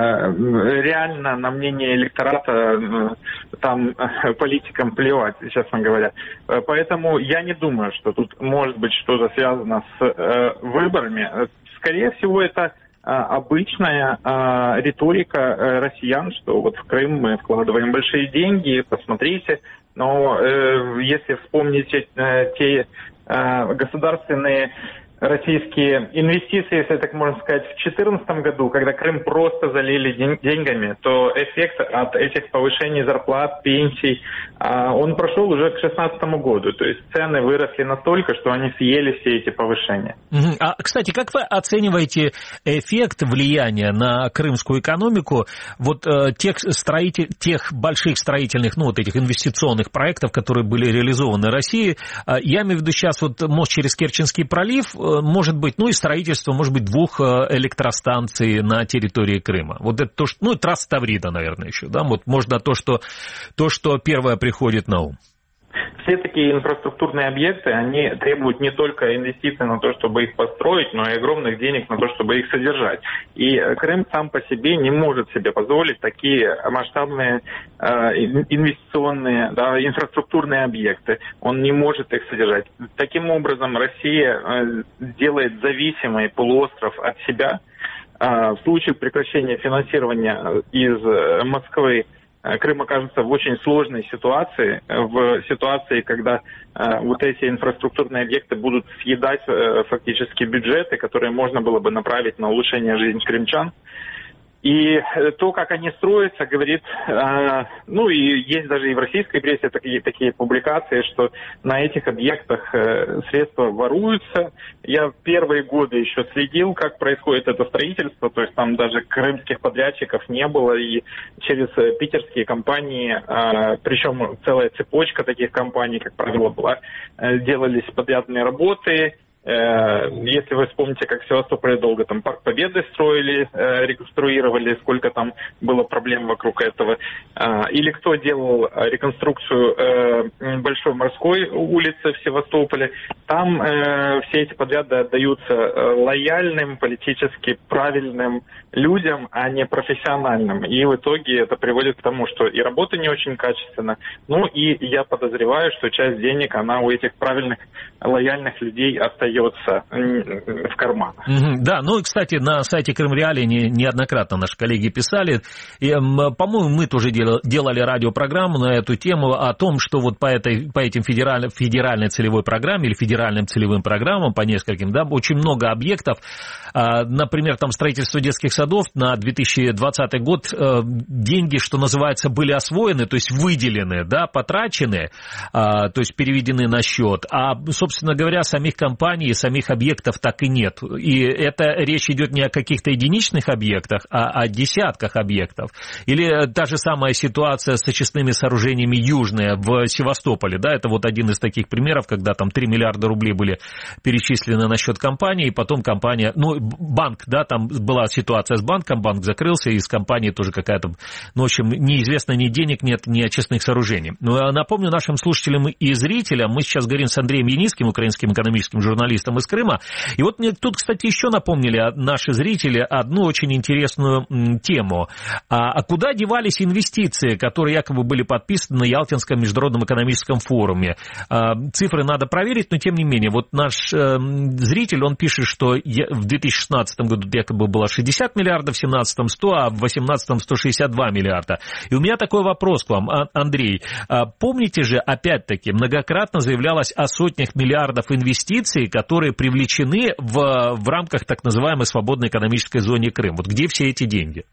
реально на мнение электората там политикам плевать, честно говоря. Поэтому я не думаю, что тут может быть что-то связано с выборами. Скорее всего, это обычная а, риторика а, россиян, что вот в Крым мы вкладываем большие деньги, посмотрите, но э, если вспомнить э, те э, государственные российские инвестиции, если так можно сказать, в две тысячи четырнадцатом году, когда Крым просто залили день, деньгами, то эффект от этих повышений зарплат, пенсий, а, он прошел уже к две тысячи шестнадцатому году. То есть цены выросли настолько, что они съели все эти повышения. Uh-huh. А, кстати, как вы оцениваете эффект влияния на крымскую экономику вот э, тех, строитель, тех больших строительных, ну вот этих инвестиционных проектов, которые были реализованы Россией? Э, я имею в виду сейчас вот мост через Керченский пролив, может быть, ну и строительство, может быть, двух электростанций на территории Крыма. Вот это то, что, ну, трасса Таврида, наверное, еще, да, вот можно то, что, то, что первое приходит на ум. Все такие инфраструктурные объекты, они требуют не только инвестиций на то, чтобы их построить, но и огромных денег на то, чтобы их содержать. И Крым сам по себе не может себе позволить такие масштабные э, инвестиционные, да, инфраструктурные объекты. Он не может их содержать. Таким образом, Россия э, делает зависимый полуостров от себя. Э, в случае прекращения финансирования из Москвы Крым окажется в очень сложной ситуации, в ситуации, когда э, вот эти инфраструктурные объекты будут съедать э, фактически бюджеты, которые можно было бы направить на улучшение жизни крымчан. И то, как они строятся, говорит, э, ну и есть даже и в российской прессе такие, такие публикации, что на этих объектах э, средства воруются. Я первые годы еще следил, как происходит это строительство, то есть там даже крымских подрядчиков не было, и через питерские компании, э, причем целая цепочка таких компаний, как правило, была, э, делались подрядные работы. Если вы вспомните, как в Севастополе долго там Парк Победы строили, реконструировали, сколько там было проблем вокруг этого. Или кто делал реконструкцию Большой морской улицы в Севастополе, там все эти подряды отдаются лояльным, политически правильным людям, а не профессиональным. И в итоге это приводит к тому, что и работа не очень качественна, ну и я подозреваю, что часть денег, она у этих правильных, лояльных людей остается. остается в карманах. Mm-hmm. Да, ну и, кстати, на сайте Крым Реалии не, неоднократно наши коллеги писали, и, по-моему, мы тоже делали, делали радиопрограмму на эту тему о том, что вот по, этой, по этим федераль, федеральной целевой программе или федеральным целевым программам, по нескольким, да, очень много объектов, например, там строительство детских садов на две тысячи двадцатый год, деньги, что называется, были освоены, то есть выделены, да, потрачены, то есть переведены на счет, а, собственно говоря, самих компаний, самих объектов так и нет. И это речь идет не о каких-то единичных объектах, а о десятках объектов. Или та же самая ситуация с очистными сооружениями Южные в Севастополе, да, это вот один из таких примеров, когда там три миллиарда рублей были перечислены на счет компании, и потом компания, ну, банк, да, там была ситуация с банком, банк закрылся, и с компанией тоже какая-то, ну, в общем, неизвестно, ни денег нет, ни очистных сооружений. Но напомню нашим слушателям и зрителям, мы сейчас говорим с Андреем Яницким, украинским экономическим журналистом из Крыма, и вот мне тут, кстати, еще напомнили наши зрители одну очень интересную тему. А, а куда девались инвестиции, которые якобы были подписаны на Ялтинском международном экономическом форуме? А, цифры надо проверить, но тем не менее, вот наш э, зритель, он пишет, что в две тысячи шестнадцатом году якобы было шестьдесят миллиардов, в две тысячи семнадцатом сто, а в две тысячи восемнадцатом сто шестьдесят два миллиарда. И у меня такой вопрос к вам, Андрей. Помните же, опять-таки, многократно заявлялось о сотнях миллиардов инвестиций, которые привлечены в, в рамках так называемой свободной экономической зоны Крым. Вот где все эти деньги?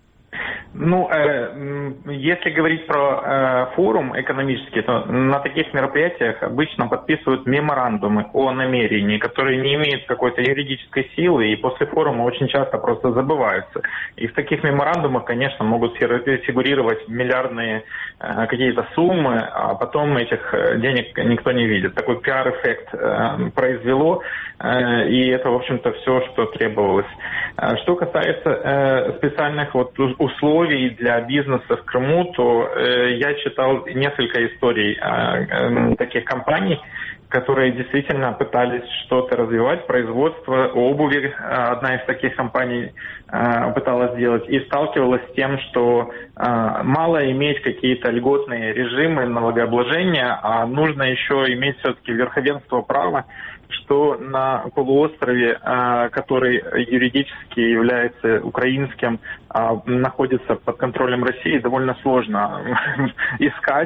Ну, э, если говорить про э, форум экономический, то на таких мероприятиях обычно подписывают меморандумы о намерении, которые не имеют какой-то юридической силы, и после форума очень часто просто забываются. И в таких меморандумах, конечно, могут фигурировать миллиардные э, какие-то суммы, а потом этих денег никто не видит. Такой пиар-эффект э, произвело, э, и это, в общем-то, все, что требовалось. Что касается э, специальных вот условий для бизнеса в Крыму, то э, я читал несколько историй э, э, таких компаний, которые действительно пытались что-то развивать, производство обуви. Одна из таких компаний э, пыталась сделать и сталкивалась с тем, что э, мало иметь какие-то льготные режимы налогообложения, а нужно еще иметь все-таки верховенство права, что на полуострове, который юридически является украинским, находится под контролем России, довольно сложно искать.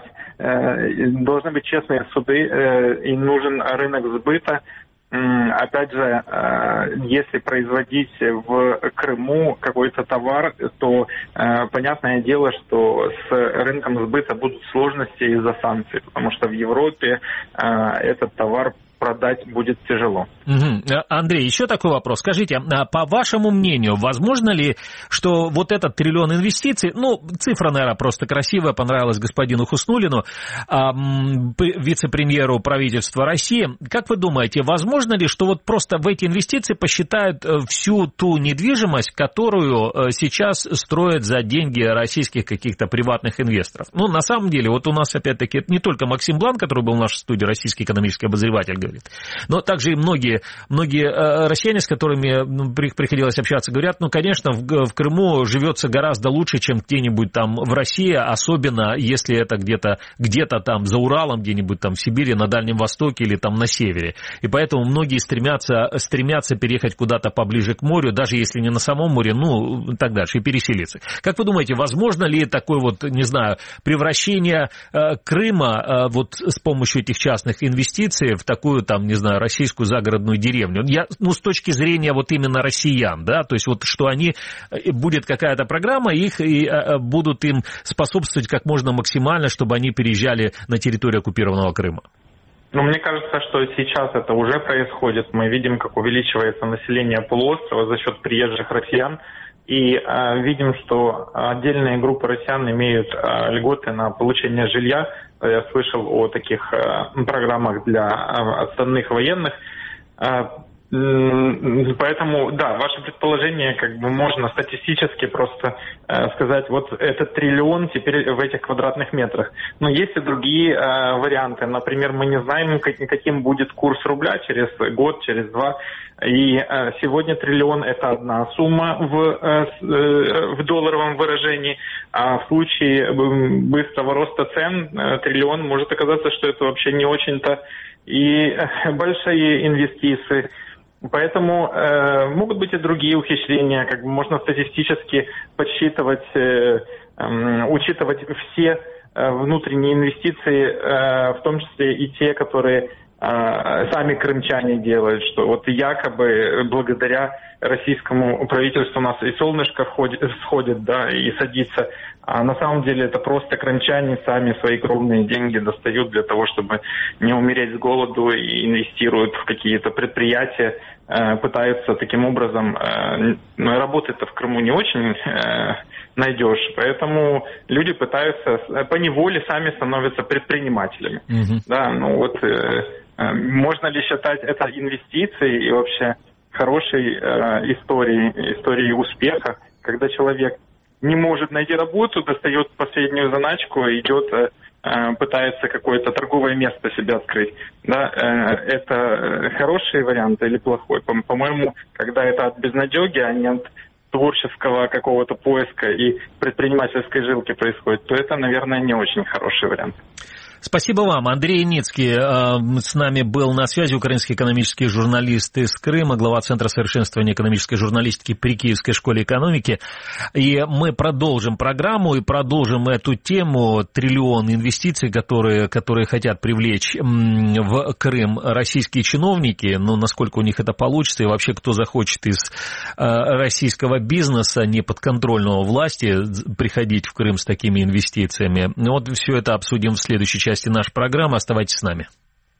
Должны быть честные суды, и нужен рынок сбыта. Опять же, если производить в Крыму какой-то товар, то понятное дело, что с рынком сбыта будут сложности из-за санкций, потому что в Европе этот товар продать будет тяжело. Угу. Андрей, еще такой вопрос. Скажите, по вашему мнению, возможно ли, что вот этот триллион инвестиций, ну, цифра, наверное, просто красивая, понравилась господину Хуснуллину, вице-премьеру правительства России, как вы думаете, возможно ли, что вот просто в эти инвестиции посчитают всю ту недвижимость, которую сейчас строят за деньги российских каких-то приватных инвесторов? Ну, на самом деле, вот у нас, опять-таки, это не только Максим Блан, который был в нашей студии, российский экономический обозреватель, говорит, но также и многие, многие россияне, с которыми ну, приходилось общаться, говорят, ну, конечно, в, в Крыму живется гораздо лучше, чем где-нибудь там в России, особенно если это где-то, где-то там за Уралом, где-нибудь там в Сибири, на Дальнем Востоке или там на севере. И поэтому многие стремятся, стремятся переехать куда-то поближе к морю, даже если не на самом море, ну, и так дальше, и переселиться. Как вы думаете, возможно ли такое вот, не знаю, превращение э, Крыма э, вот с помощью этих частных инвестиций в такую там, не знаю, российскую загородную деревню? Я, ну, с точки зрения вот именно россиян, да, то есть вот что они, будет какая-то программа, их и а, будут им способствовать как можно максимально, чтобы они переезжали на территорию оккупированного Крыма. Ну, мне кажется, что сейчас это уже происходит. Мы видим, как увеличивается население полуострова за счет приезжих россиян. И э, видим, что отдельные группы россиян имеют э, льготы на получение жилья. Я слышал о таких э, программах для э, отставных военных. Э, Поэтому, да, ваше предположение, как бы можно статистически просто э, сказать, вот этот триллион теперь в этих квадратных метрах. Но есть и другие э, варианты. Например, мы не знаем, как, каким будет курс рубля через год, через два. И э, сегодня триллион – это одна сумма в, э, в долларовом выражении, а в случае быстрого роста цен э, триллион может оказаться, что это вообще не очень-то и большие инвестиции. Поэтому э, могут быть и другие ухищрения, как бы можно статистически подсчитывать, э, э, учитывать все э, внутренние инвестиции, э, в том числе и те, которые э, сами крымчане делают, что вот якобы благодаря российскому правительству у нас и солнышко входит, всходит, да, и садится. А на самом деле это просто крымчане сами свои кровные деньги достают для того, чтобы не умереть с голоду, и инвестируют в какие-то предприятия, э, пытаются таким образом, э, но работы-то в Крыму не очень э, найдешь, поэтому люди пытаются, поневоле сами становятся предпринимателями. Mm-hmm. Да, ну вот э, э, можно ли считать это инвестицией и вообще хорошей э, историей, историей успеха, когда человек не может найти работу, достает последнюю заначку, идет, э, пытается какое-то торговое место себе открыть. Да, э, это хороший вариант или плохой? По- по-моему, когда это от безнадеги, а не от творческого какого-то поиска и предпринимательской жилки происходит, то это, наверное, не очень хороший вариант. Спасибо вам. Андрей Ницкий с нами был на связи, украинский экономический журналист из Крыма, глава Центра совершенствования экономической журналистики при Киевской школе экономики. И мы продолжим программу и продолжим эту тему. Триллион инвестиций, которые, которые хотят привлечь в Крым российские чиновники. Но насколько у них это получится, и вообще кто захочет из российского бизнеса, неподконтрольного власти, приходить в Крым с такими инвестициями. Вот все это обсудим в следующей части части нашей программы. Оставайтесь с нами.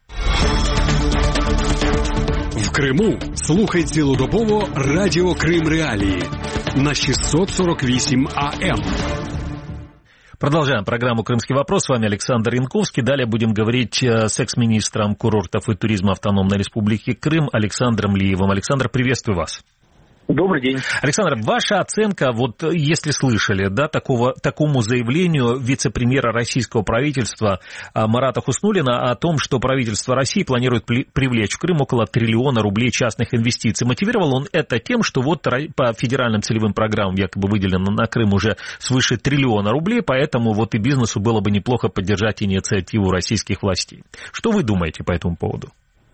В Криму слухай цілодобово Радіо Крим Реалії на шестьсот сорок восемь А М. Продолжаем программу «Крымский вопрос». С вами Александр Янковский. Далее будем говорить с экс-министром курортов и туризма Автономной Республики Крым Александром Лиевым. Александр, приветствую вас. Добрый день. Александр, ваша оценка, вот если слышали, да, такого, такому заявлению вице-премьера российского правительства Марата Хуснуллина о том, что правительство России планирует привлечь в Крым около триллиона рублей частных инвестиций. Мотивировал он это тем, что вот по федеральным целевым программам якобы выделено на Крым уже свыше триллиона рублей, поэтому вот и бизнесу было бы неплохо поддержать инициативу российских властей. Что вы думаете по этому поводу?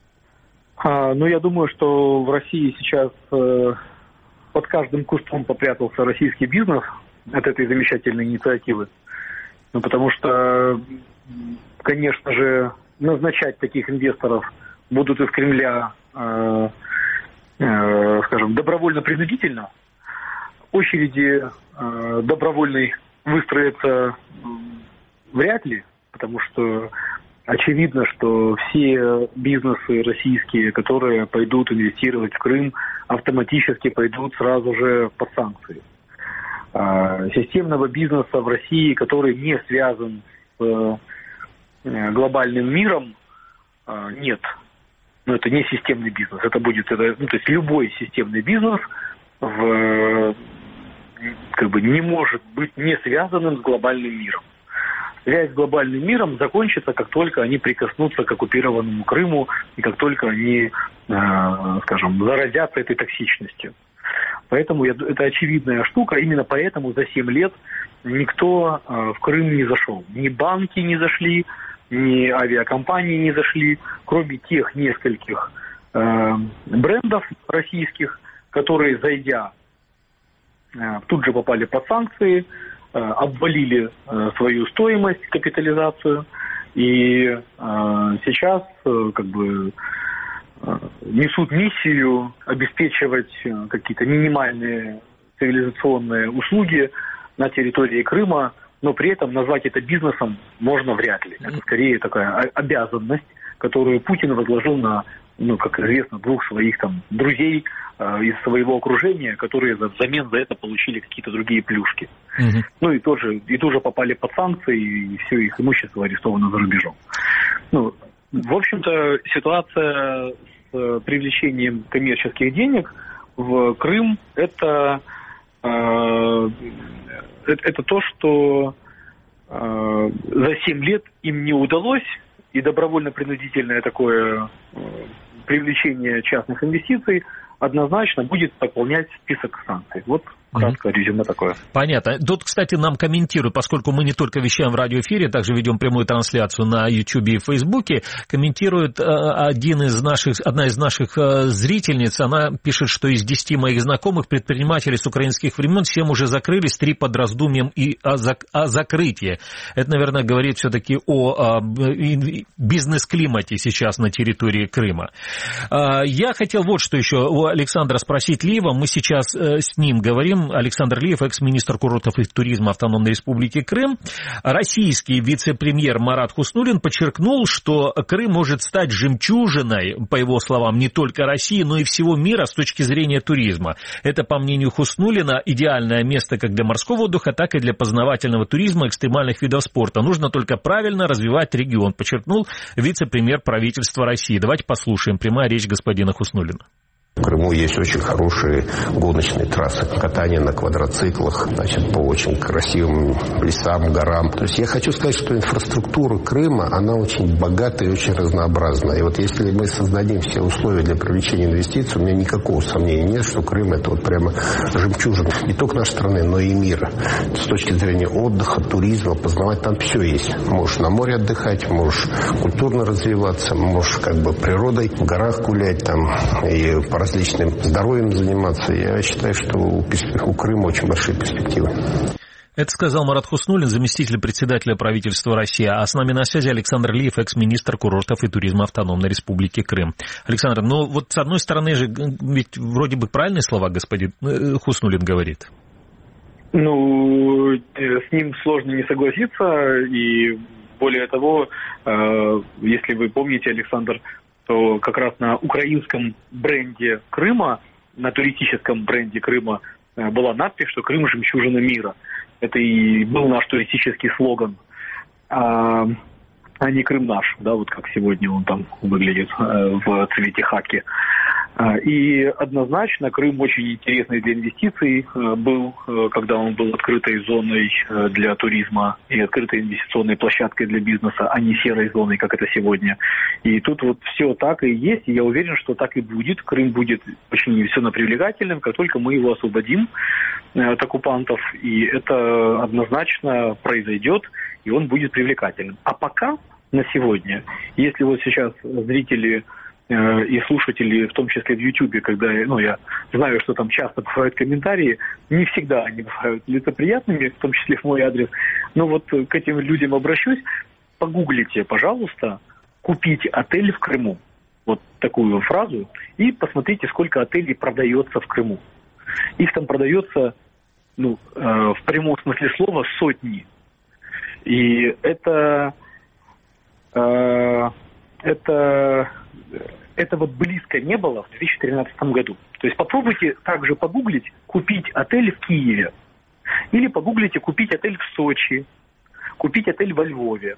А, ну, я думаю, что в России сейчас... Э... под каждым кустом попрятался российский бизнес от этой замечательной инициативы. Ну, потому что, конечно же, назначать таких инвесторов будут из Кремля, э, э, скажем, добровольно-принудительно. Очереди э, добровольной выстроиться вряд ли, потому что очевидно, что все бизнесы российские, которые пойдут инвестировать в Крым, автоматически пойдут сразу же под санкции. Системного бизнеса в России, который не связан с глобальным миром, нет. Но это не системный бизнес. Это будет, это, ну, то есть любой системный бизнес в, как бы не может быть не связанным с глобальным миром. Связь с глобальным миром закончится, как только они прикоснутся к оккупированному Крыму и как только они, э, скажем, заразятся этой токсичностью. Поэтому я, это очевидная штука. Именно поэтому за семь лет никто э, в Крым не зашел. Ни банки не зашли, ни авиакомпании не зашли, кроме тех нескольких э, брендов российских, которые, зайдя, э, тут же попали под санкции, обвалили э, свою стоимость, капитализацию, и э, сейчас э, как бы э, несут миссию обеспечивать э, какие-то минимальные цивилизационные услуги на территории Крыма, но при этом назвать это бизнесом можно вряд ли. Это скорее такая обязанность, которую Путин возложил на, ну, как известно, двух своих там друзей э, из своего окружения, которые взамен за это получили какие-то другие плюшки. Mm-hmm. Ну и тоже, и тоже попали под санкции, и все их имущество арестовано за рубежом. Ну, в общем-то, ситуация привлечением коммерческих денег в Крым, это, это, это то, что за семь лет им не удалось, и добровольно-принудительное такое привлечение частных инвестиций однозначно будет пополнять список санкций. Вот краткое mm-hmm. резюме такое. Понятно. Тут, кстати, нам комментируют, поскольку мы не только вещаем в радиоэфире, также ведем прямую трансляцию на Ютьюбе и Фейсбуке, комментирует один из наших, одна из наших зрительниц, она пишет, что из десяти моих знакомых предпринимателей с украинских времен семь уже закрылись, три под раздумьем и о, зак- о закрытии. Это, наверное, говорит все-таки о, о бизнес-климате сейчас на территории Крыма. Я хотел вот что еще у Александра спросить Лиева. Мы сейчас с ним говорим. Александр Лиев, экс-министр курортов и туризма Автономной Республики Крым. Российский вице-премьер Марат Хуснуллин подчеркнул, что Крым может стать жемчужиной, по его словам, не только России, но и всего мира с точки зрения туризма. Это, по мнению Хуснуллина, идеальное место как для морского отдыха, так и для познавательного туризма, экстремальных видов спорта. Нужно только правильно развивать регион, подчеркнул вице-премьер правительства России. Давайте послушаем прямая речь господина Хуснуллина. В Крыму есть очень хорошие гоночные трассы, катание на квадроциклах, значит, по очень красивым лесам, горам. То есть я хочу сказать, что инфраструктура Крыма, она очень богатая и очень разнообразная. И вот если мы создадим все условия для привлечения инвестиций, у меня никакого сомнения нет, что Крым это вот прямо жемчужина не только нашей страны, но и мира. С точки зрения отдыха, туризма, познавать там все есть. Можешь на море отдыхать, можешь культурно развиваться, можешь как бы природой в горах гулять там и по различным здоровьем заниматься. Я считаю, что у, у Крыма очень большие перспективы. Это сказал Марат Хуснуллин, заместитель председателя правительства России. А с нами на связи Александр Лиев, экс-министр курортов и туризма Автономной Республики Крым. Александр, ну вот с одной стороны же, ведь вроде бы правильные слова господин Хуснуллин говорит. Ну, с ним сложно не согласиться. И более того, если вы помните, Александр, то как раз на украинском бренде Крыма, на туристическом бренде Крыма была надпись, что Крым – жемчужина мира. Это и был наш туристический слоган, а, а не Крым наш, да, вот как сегодня он там выглядит в цвете хаки. И однозначно Крым очень интересный для инвестиций был, когда он был открытой зоной для туризма и открытой инвестиционной площадкой для бизнеса, а не серой зоной, как это сегодня. И тут вот все так и есть, и я уверен, что так и будет. Крым будет очень инвестиционно привлекательным, как только мы его освободим от оккупантов, и это однозначно произойдет, и он будет привлекательным. А пока, на сегодня, если вот сейчас зрители и слушатели, в том числе в Ютьюбе, когда, ну, я знаю, что там часто бывают комментарии, не всегда они бывают лицеприятными, в том числе в мой адрес, но вот к этим людям обращусь, погуглите, пожалуйста, «купить отель в Крыму», вот такую фразу, и посмотрите, сколько отелей продается в Крыму. Их там продается, ну, э, в прямом смысле слова, сотни. И это... Э, это... Этого близко не было в две тысячи тринадцатом году. То есть попробуйте также погуглить «купить отель в Киеве». Или погуглите «купить отель в Сочи», «купить отель во Львове».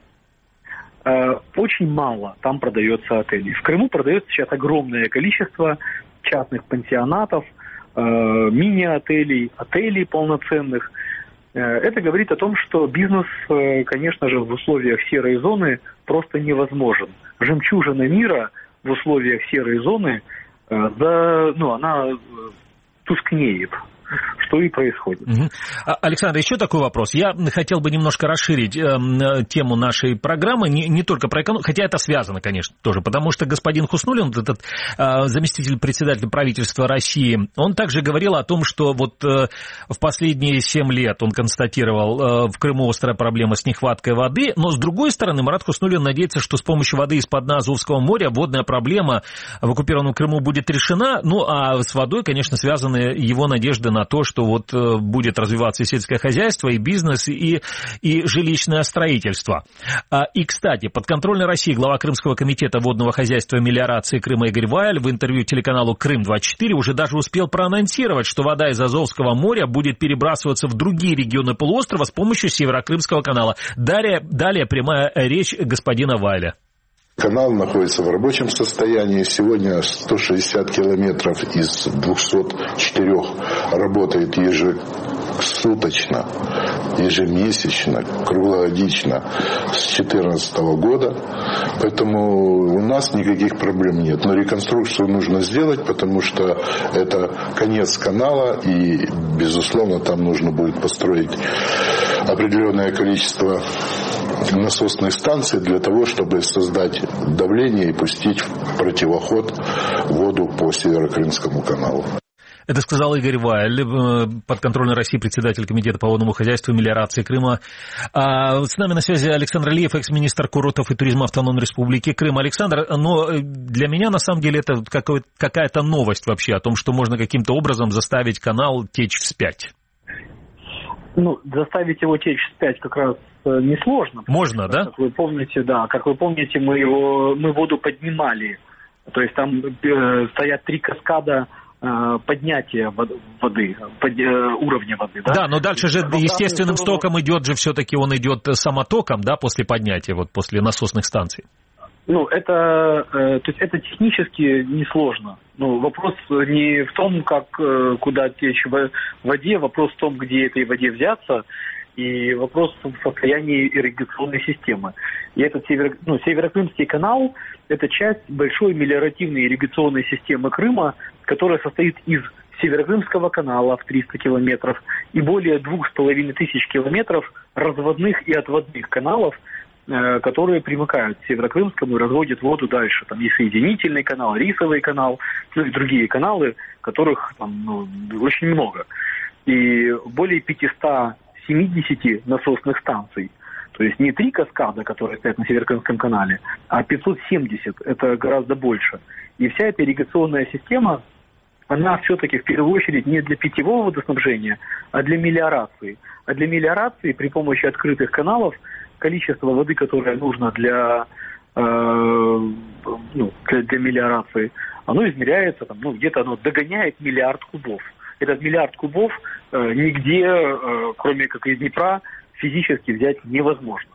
Очень мало там продается отелей. В Крыму продается сейчас огромное количество частных пансионатов, мини-отелей, отелей полноценных. Это говорит о том, что бизнес, конечно же, в условиях серой зоны просто невозможен. Жемчужина мира в условиях серой зоны, да, ну, она тускнеет. Что и происходит. Угу. Александр, еще такой вопрос. Я хотел бы немножко расширить э, тему нашей программы, не, не только про экономику, хотя это связано, конечно, тоже, потому что господин Хуснуллин, этот э, заместитель председателя правительства России, он также говорил о том, что вот э, в последние семь лет он констатировал, э, в Крыму острая проблема с нехваткой воды, но с другой стороны, Марат Хуснуллин надеется, что с помощью воды из-под дна Азовского моря водная проблема в оккупированном Крыму будет решена, ну а с водой, конечно, связаны его надежды на то, что вот будет развиваться и сельское хозяйство, и бизнес, и, и жилищное строительство. И, кстати, подконтрольной России глава Крымского комитета водного хозяйства и мелиорации Крыма Игорь Ваяль в интервью телеканалу Крым двадцать четыре уже даже успел проанонсировать, что вода из Азовского моря будет перебрасываться в другие регионы полуострова с помощью Северокрымского канала. Далее, далее прямая речь господина Ваяля. Канал находится в рабочем состоянии. Сегодня сто шестьдесят километров из двухсот четырёх работает ежесуточно, ежемесячно, круглогодично с две тысячи четырнадцатого года. Поэтому у нас никаких проблем нет. Но реконструкцию нужно сделать, потому что это конец канала. И, безусловно, там нужно будет построить определенное количество насосных станций для того, чтобы создать давление и пустить в противоход воду по Северо-Крымскому каналу. Это сказал Игорь Вайль, подконтрольный России председатель Комитета по водному хозяйству и мелиорации Крыма. А с нами на связи Александр Алиев, экс-министр курортов и туризма Автономной Республики Крым. Александр, но для меня на самом деле это какая-то новость вообще о том, что можно каким-то образом заставить канал течь вспять. Ну, заставить его течь вспять как раз несложно. Можно, да? Как вы помните, да, как вы помните, мы его, мы воду поднимали. То есть там э, стоят три каскада э, поднятия воды, под, э, уровня воды, да? Да, но дальше же естественным стоком идет же все-таки, он идет самотоком, да, после поднятия, вот после насосных станций. Ну, это, э, то есть это технически несложно. Ну, вопрос не в том, как, э, куда течь в воде, вопрос в том, где этой воде взяться, и вопрос в состоянии ирригационной системы. И этот северо, ну, Северо-Крымский канал – это часть большой мелиоративной ирригационной системы Крыма, которая состоит из Северо-Крымского канала в триста километров и более двух с половиной тысяч километров разводных и отводных каналов, которые примыкают к Северо-Крымскому и разводят воду дальше. Там есть соединительный канал, рисовый канал, ну и другие каналы, которых там ну, очень много. И более пятьсот семьдесят насосных станций. То есть не три каскада, которые стоят на Северо-Крымском канале, а пятьсот семьдесят. Это гораздо больше. И вся эта ирригационная система, она все-таки в первую очередь не для питьевого водоснабжения, а для мелиорации. А для мелиорации при помощи открытых каналов количество воды, которое нужно для, э, ну, для, для мелиорации, оно измеряется, там, ну, где-то оно догоняет миллиард кубов. Этот миллиард кубов э, нигде, э, кроме как из Днепра, физически взять невозможно.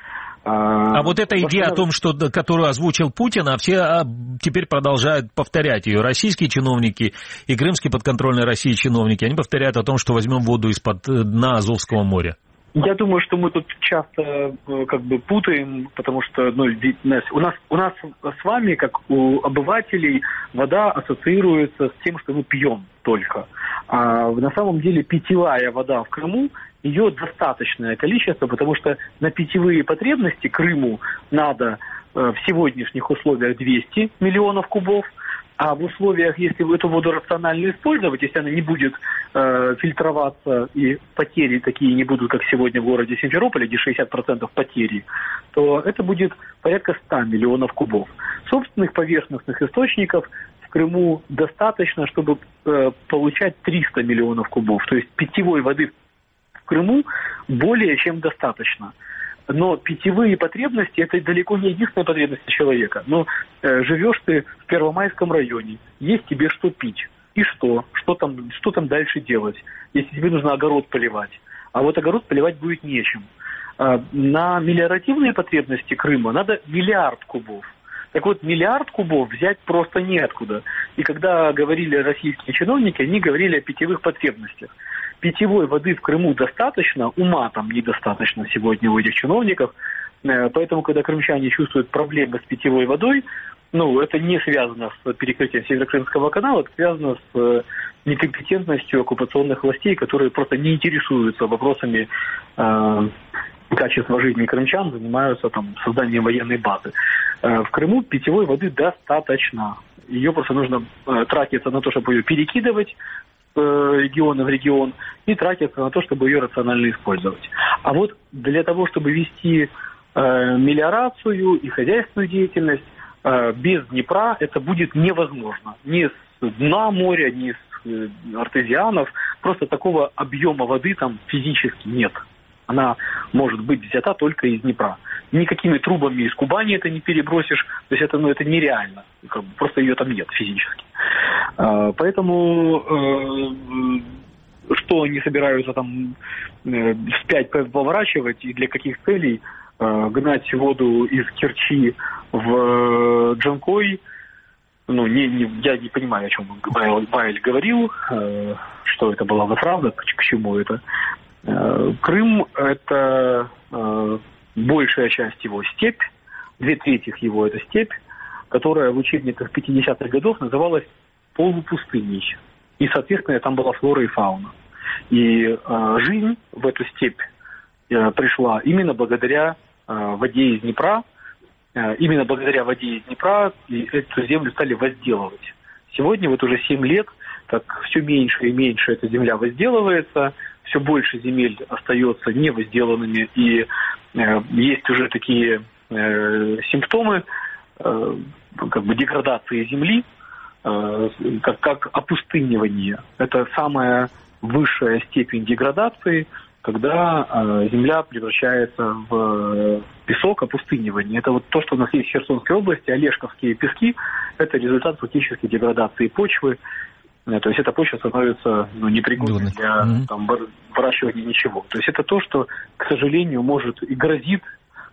А, а вот эта идея о том, что, которую озвучил Путин, а все а, теперь продолжают повторять ее. Российские чиновники и крымские подконтрольные России чиновники, они повторяют о том, что возьмем воду из-под дна Азовского моря. Я думаю, что мы тут часто как бы путаем, потому что ну, у нас у нас с вами, как у обывателей, вода ассоциируется с тем, что мы пьем только. А на самом деле питьевая вода в Крыму, ее достаточное количество, потому что на питьевые потребности Крыму надо в сегодняшних условиях двести миллионов кубов, а в условиях, если эту воду рационально использовать, если она не будет э, фильтроваться и потери такие не будут, как сегодня в городе Симферополе, где шестьдесят процентов потери, то это будет порядка ста миллионов кубов. Собственных поверхностных источников в Крыму достаточно, чтобы э, получать триста миллионов кубов. То есть питьевой воды в Крыму более чем достаточно. Но питьевые потребности – это далеко не единственная потребность человека. Но э, живешь ты в Первомайском районе, есть тебе что пить. И что? Что там, что там дальше делать, если тебе нужно огород поливать? А вот огород поливать будет нечем. А на мелиоративные потребности Крыма надо миллиард кубов. Так вот, миллиард кубов взять просто неоткуда. И когда говорили российские чиновники, они говорили о питьевых потребностях. Питьевой воды в Крыму достаточно, ума там недостаточно сегодня у этих чиновников. Поэтому, когда крымчане чувствуют проблемы с питьевой водой, ну, это не связано с перекрытием Северо-Крымского канала, это связано с некомпетентностью оккупационных властей, которые просто не интересуются вопросами э, качества жизни крымчан, занимаются там созданием военной базы. Э, в Крыму питьевой воды достаточно. Ее просто нужно э, тратиться на то, чтобы ее перекидывать региона в регион и тратится на то, чтобы ее рационально использовать. А вот для того, чтобы вести э, мелиорацию и хозяйственную деятельность э, без Днепра, это будет невозможно. Ни с дна моря, ни с э, артезианов. Просто такого объема воды там физически нет. Она может быть взята только из Днепра. Никакими трубами из Кубани это не перебросишь. То есть это, ну, это нереально. Как бы просто ее там нет физически. А, поэтому э, что они собираются там э, вспять поворачивать и для каких целей э, гнать воду из Керчи В Джанкой, ну, не, не, я не понимаю, о чем Ваэль говорил, э, что это была за правда, к, к чему это. Э, Крым – это э, большая часть его степь, две трети его – это степь, которая в учебниках пятидесятых годов называлась полупустыней. И, соответственно, там была флора и фауна. И э, жизнь в эту степь э, пришла именно благодаря э, воде из Днепра. Э, именно благодаря воде из Днепра и эту землю стали возделывать. Сегодня вот уже семь лет, так все меньше и меньше эта земля возделывается, все больше земель остается невозделанными, и э, есть уже такие э, симптомы э, как бы деградации земли, э, как, как опустынивание. Это самая высшая степень деградации, когда э, земля превращается в э, песок, опустынивание. Это вот то, что у нас есть в Херсонской области, Олешковские пески, это результат фактически деградации почвы. Э, то есть эта почва становится ну, непригодной для mm-hmm. там, выращивания ничего. То есть это то, что, к сожалению, может и грозит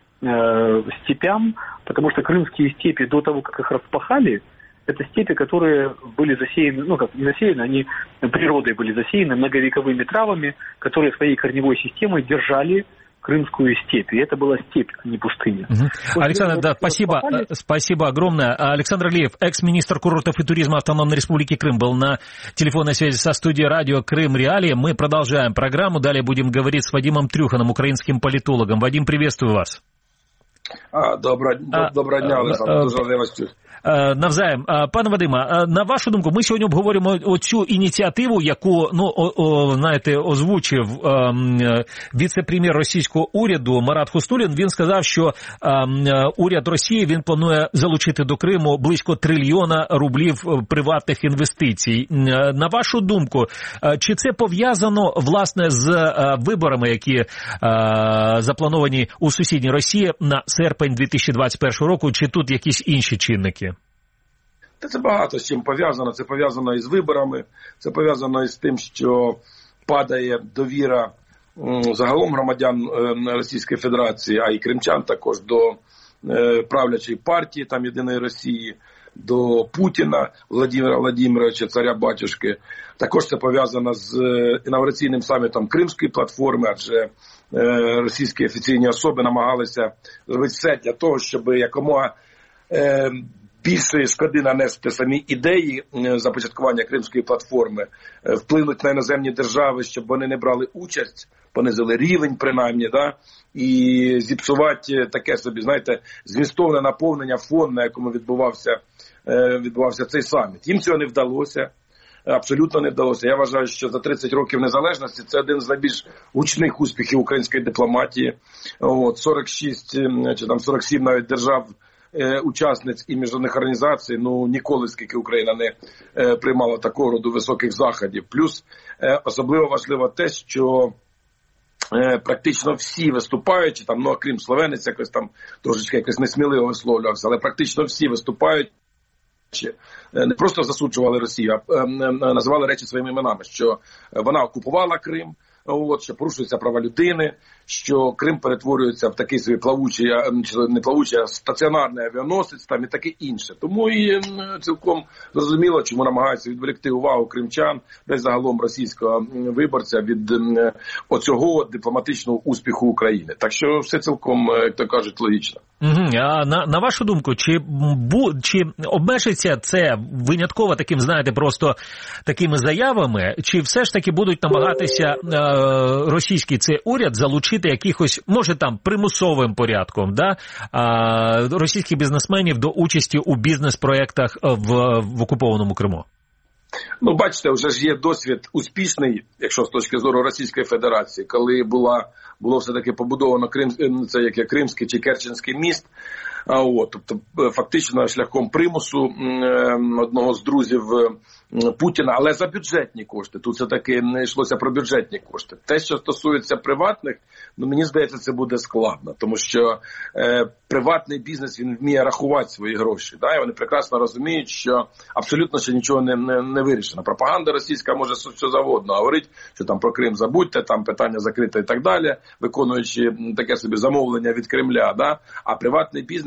э, степям, потому что крымские степи до того, как их распахали, это степи, которые были засеяны, ну как не засеяны, они природой были засеяны многовековыми травами, которые своей корневой системой держали крымскую степь. И это была степь, а не пустыня. Угу. Александр, да, спасибо, спасибо огромное. Александр Алиев, экс-министр курортов и туризма Автономной Республики Крым, был на телефонной связи со студией радио Крым Реалии. Мы продолжаем программу. Далее будем говорить с Вадимом Трюханом, украинским политологом. Вадим, приветствую вас. А, добро, а, доброго дня, Олександр. А, дуже радий вас чути. Навзаєм. Пане Вадиме, на вашу думку, ми сьогодні обговоримо оцю ініціативу, яку, ну, о, о, знаєте, озвучив е, віце-прем'єр російського уряду Марат Хуснуллін. Він сказав, що е, уряд Росії, він планує залучити до Криму близько трильйона рублів приватних інвестицій. На вашу думку, чи це пов'язано, власне, з виборами, які е, заплановані у сусідній Росії на серпень дві тисячі двадцять першого року, чи тут якісь інші чинники? Та це багато з чим пов'язано. Це пов'язано із виборами, це пов'язано із тим, що падає довіра загалом громадян Російської Федерації, а і кримчан також, до правлячої партії, там Єдиної Росії, до Путіна Владимира Владимировича, царя-батюшки. Також це пов'язано з інавгураційним самітом Кримської платформи, адже російські офіційні особи намагалися зробити все для того, щоб якомога більшої шкоди нанести самі ідеї започаткування Кримської платформи, вплинуть на іноземні держави, щоб вони не брали участь, понизили рівень принаймні, да? І зіпсувати таке собі, знаєте, змістовне наповнення фон, на якому відбувався, відбувався цей саміт. Їм цього не вдалося. Абсолютно не вдалося. Я вважаю, що за тридцять років незалежності це один з найбільш гучних успіхів української дипломатії. От, сорок шість чи там сорок сім навіть держав е, учасниць і міжнародних організацій, ну ніколи скільки Україна не е, приймала такого роду високих заходів. Плюс е, особливо важливо те, що е, практично всі виступаючі, там, ну окрім словенець, якось там трошечки якось несміливо висловлювався, але практично всі виступають, не просто засуджували Росію, а називали речі своїми іменами, що вона окупувала Крим, от, що порушуються права людини, що Крим перетворюється в такий свій плавучий, не плавучий, а стаціонарний авіаносець там і таке інше. Тому і цілком зрозуміло, чому намагаються відволікти увагу кримчан, десь загалом російського виборця від оцього дипломатичного успіху України. Так що все цілком, як то кажуть, логічно. Угу. А на, на вашу думку, чи, бу, чи обмежиться це винятково таким, знаєте, просто такими заявами, чи все ж таки будуть намагатися е, російський цей уряд залучити якихось, може там, примусовим порядком, да, е, російських бізнесменів до участі у бізнес-проєктах в, в окупованому Криму? Ну, бачите, вже ж є досвід успішний, якщо з точки зору Російської Федерації, коли була, було все-таки побудовано Крим, це як Кримський чи Керченський міст, а от, тобто фактично шляхом примусу одного з друзів Путіна, але за бюджетні кошти. Тут все-таки не йшлося про бюджетні кошти. Те, що стосується приватних, ну мені здається, це буде складно, тому що е, приватний бізнес, він вміє рахувати свої гроші. Да? І вони прекрасно розуміють, що абсолютно ще нічого не, не, не вирішено. Пропаганда російська може що завгодно говорити, що там про Крим забудьте, там питання закрите і так далі, виконуючи таке собі замовлення від Кремля. Да? А приватний бізнес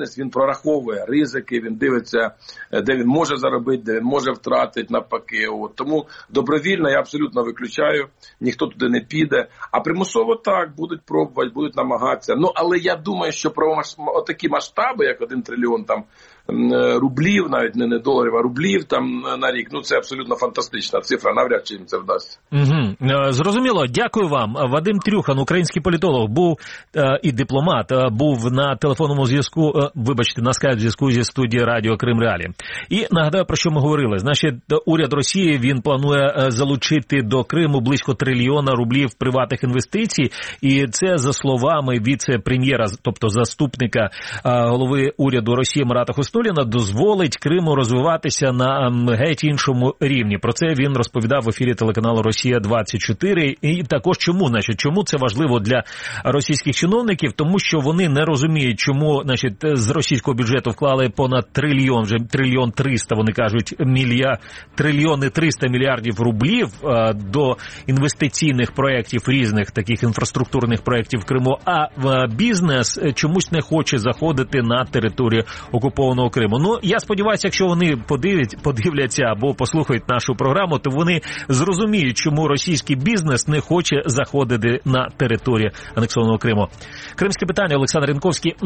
бізнес, він прораховує ризики, він дивиться, де він може заробити, де він може втратити навпаки. От. Тому добровільно я абсолютно виключаю, ніхто туди не піде. А примусово так, будуть пробувати, будуть намагатися. Ну, але я думаю, що про такі масштаби, як один трильйон там рублів, навіть не, не доларів, а рублів там на рік, ну це абсолютно фантастична цифра, навряд чи їм це вдасться. Угу. Зрозуміло, дякую вам. Вадим Трюхан, український політолог, був е, і дипломат, е, був на телефонному зв'язку, е, вибачте, на скайп-зв'язку зі студії Радіо Крим Реалії. І нагадаю, про що ми говорили. Значить, уряд Росії, він планує е, залучити до Криму близько трильйона рублів приватних інвестицій, і це за словами віце-прем'єра, тобто заступника е, голови уряду Росії Марата Хуснулліна, дозволить Криму розвиватися на е, геть іншому рівні. Про це він розповідав в ефірі телеканалу Росія двадцять чотири. І також чому, значить, чому це важливо для російських чиновників? Тому що вони не розуміють, чому, значить, з російського бюджету вклали понад трильйон, вже трильйон триста, вони кажуть, мілья, трильйони триста мільярдів рублів а, до інвестиційних проєктів, різних таких інфраструктурних проєктів в Криму, а а, бізнес чомусь не хоче заходити на територію окупованого Криму. Ну, я сподіваюся, якщо вони подивлять, подивляться або послухають нашу програму, то вони зрозуміють, чому російський бізнес не хоче заходити на територію анексованого Криму. Кримське питання, Олександр Янковський.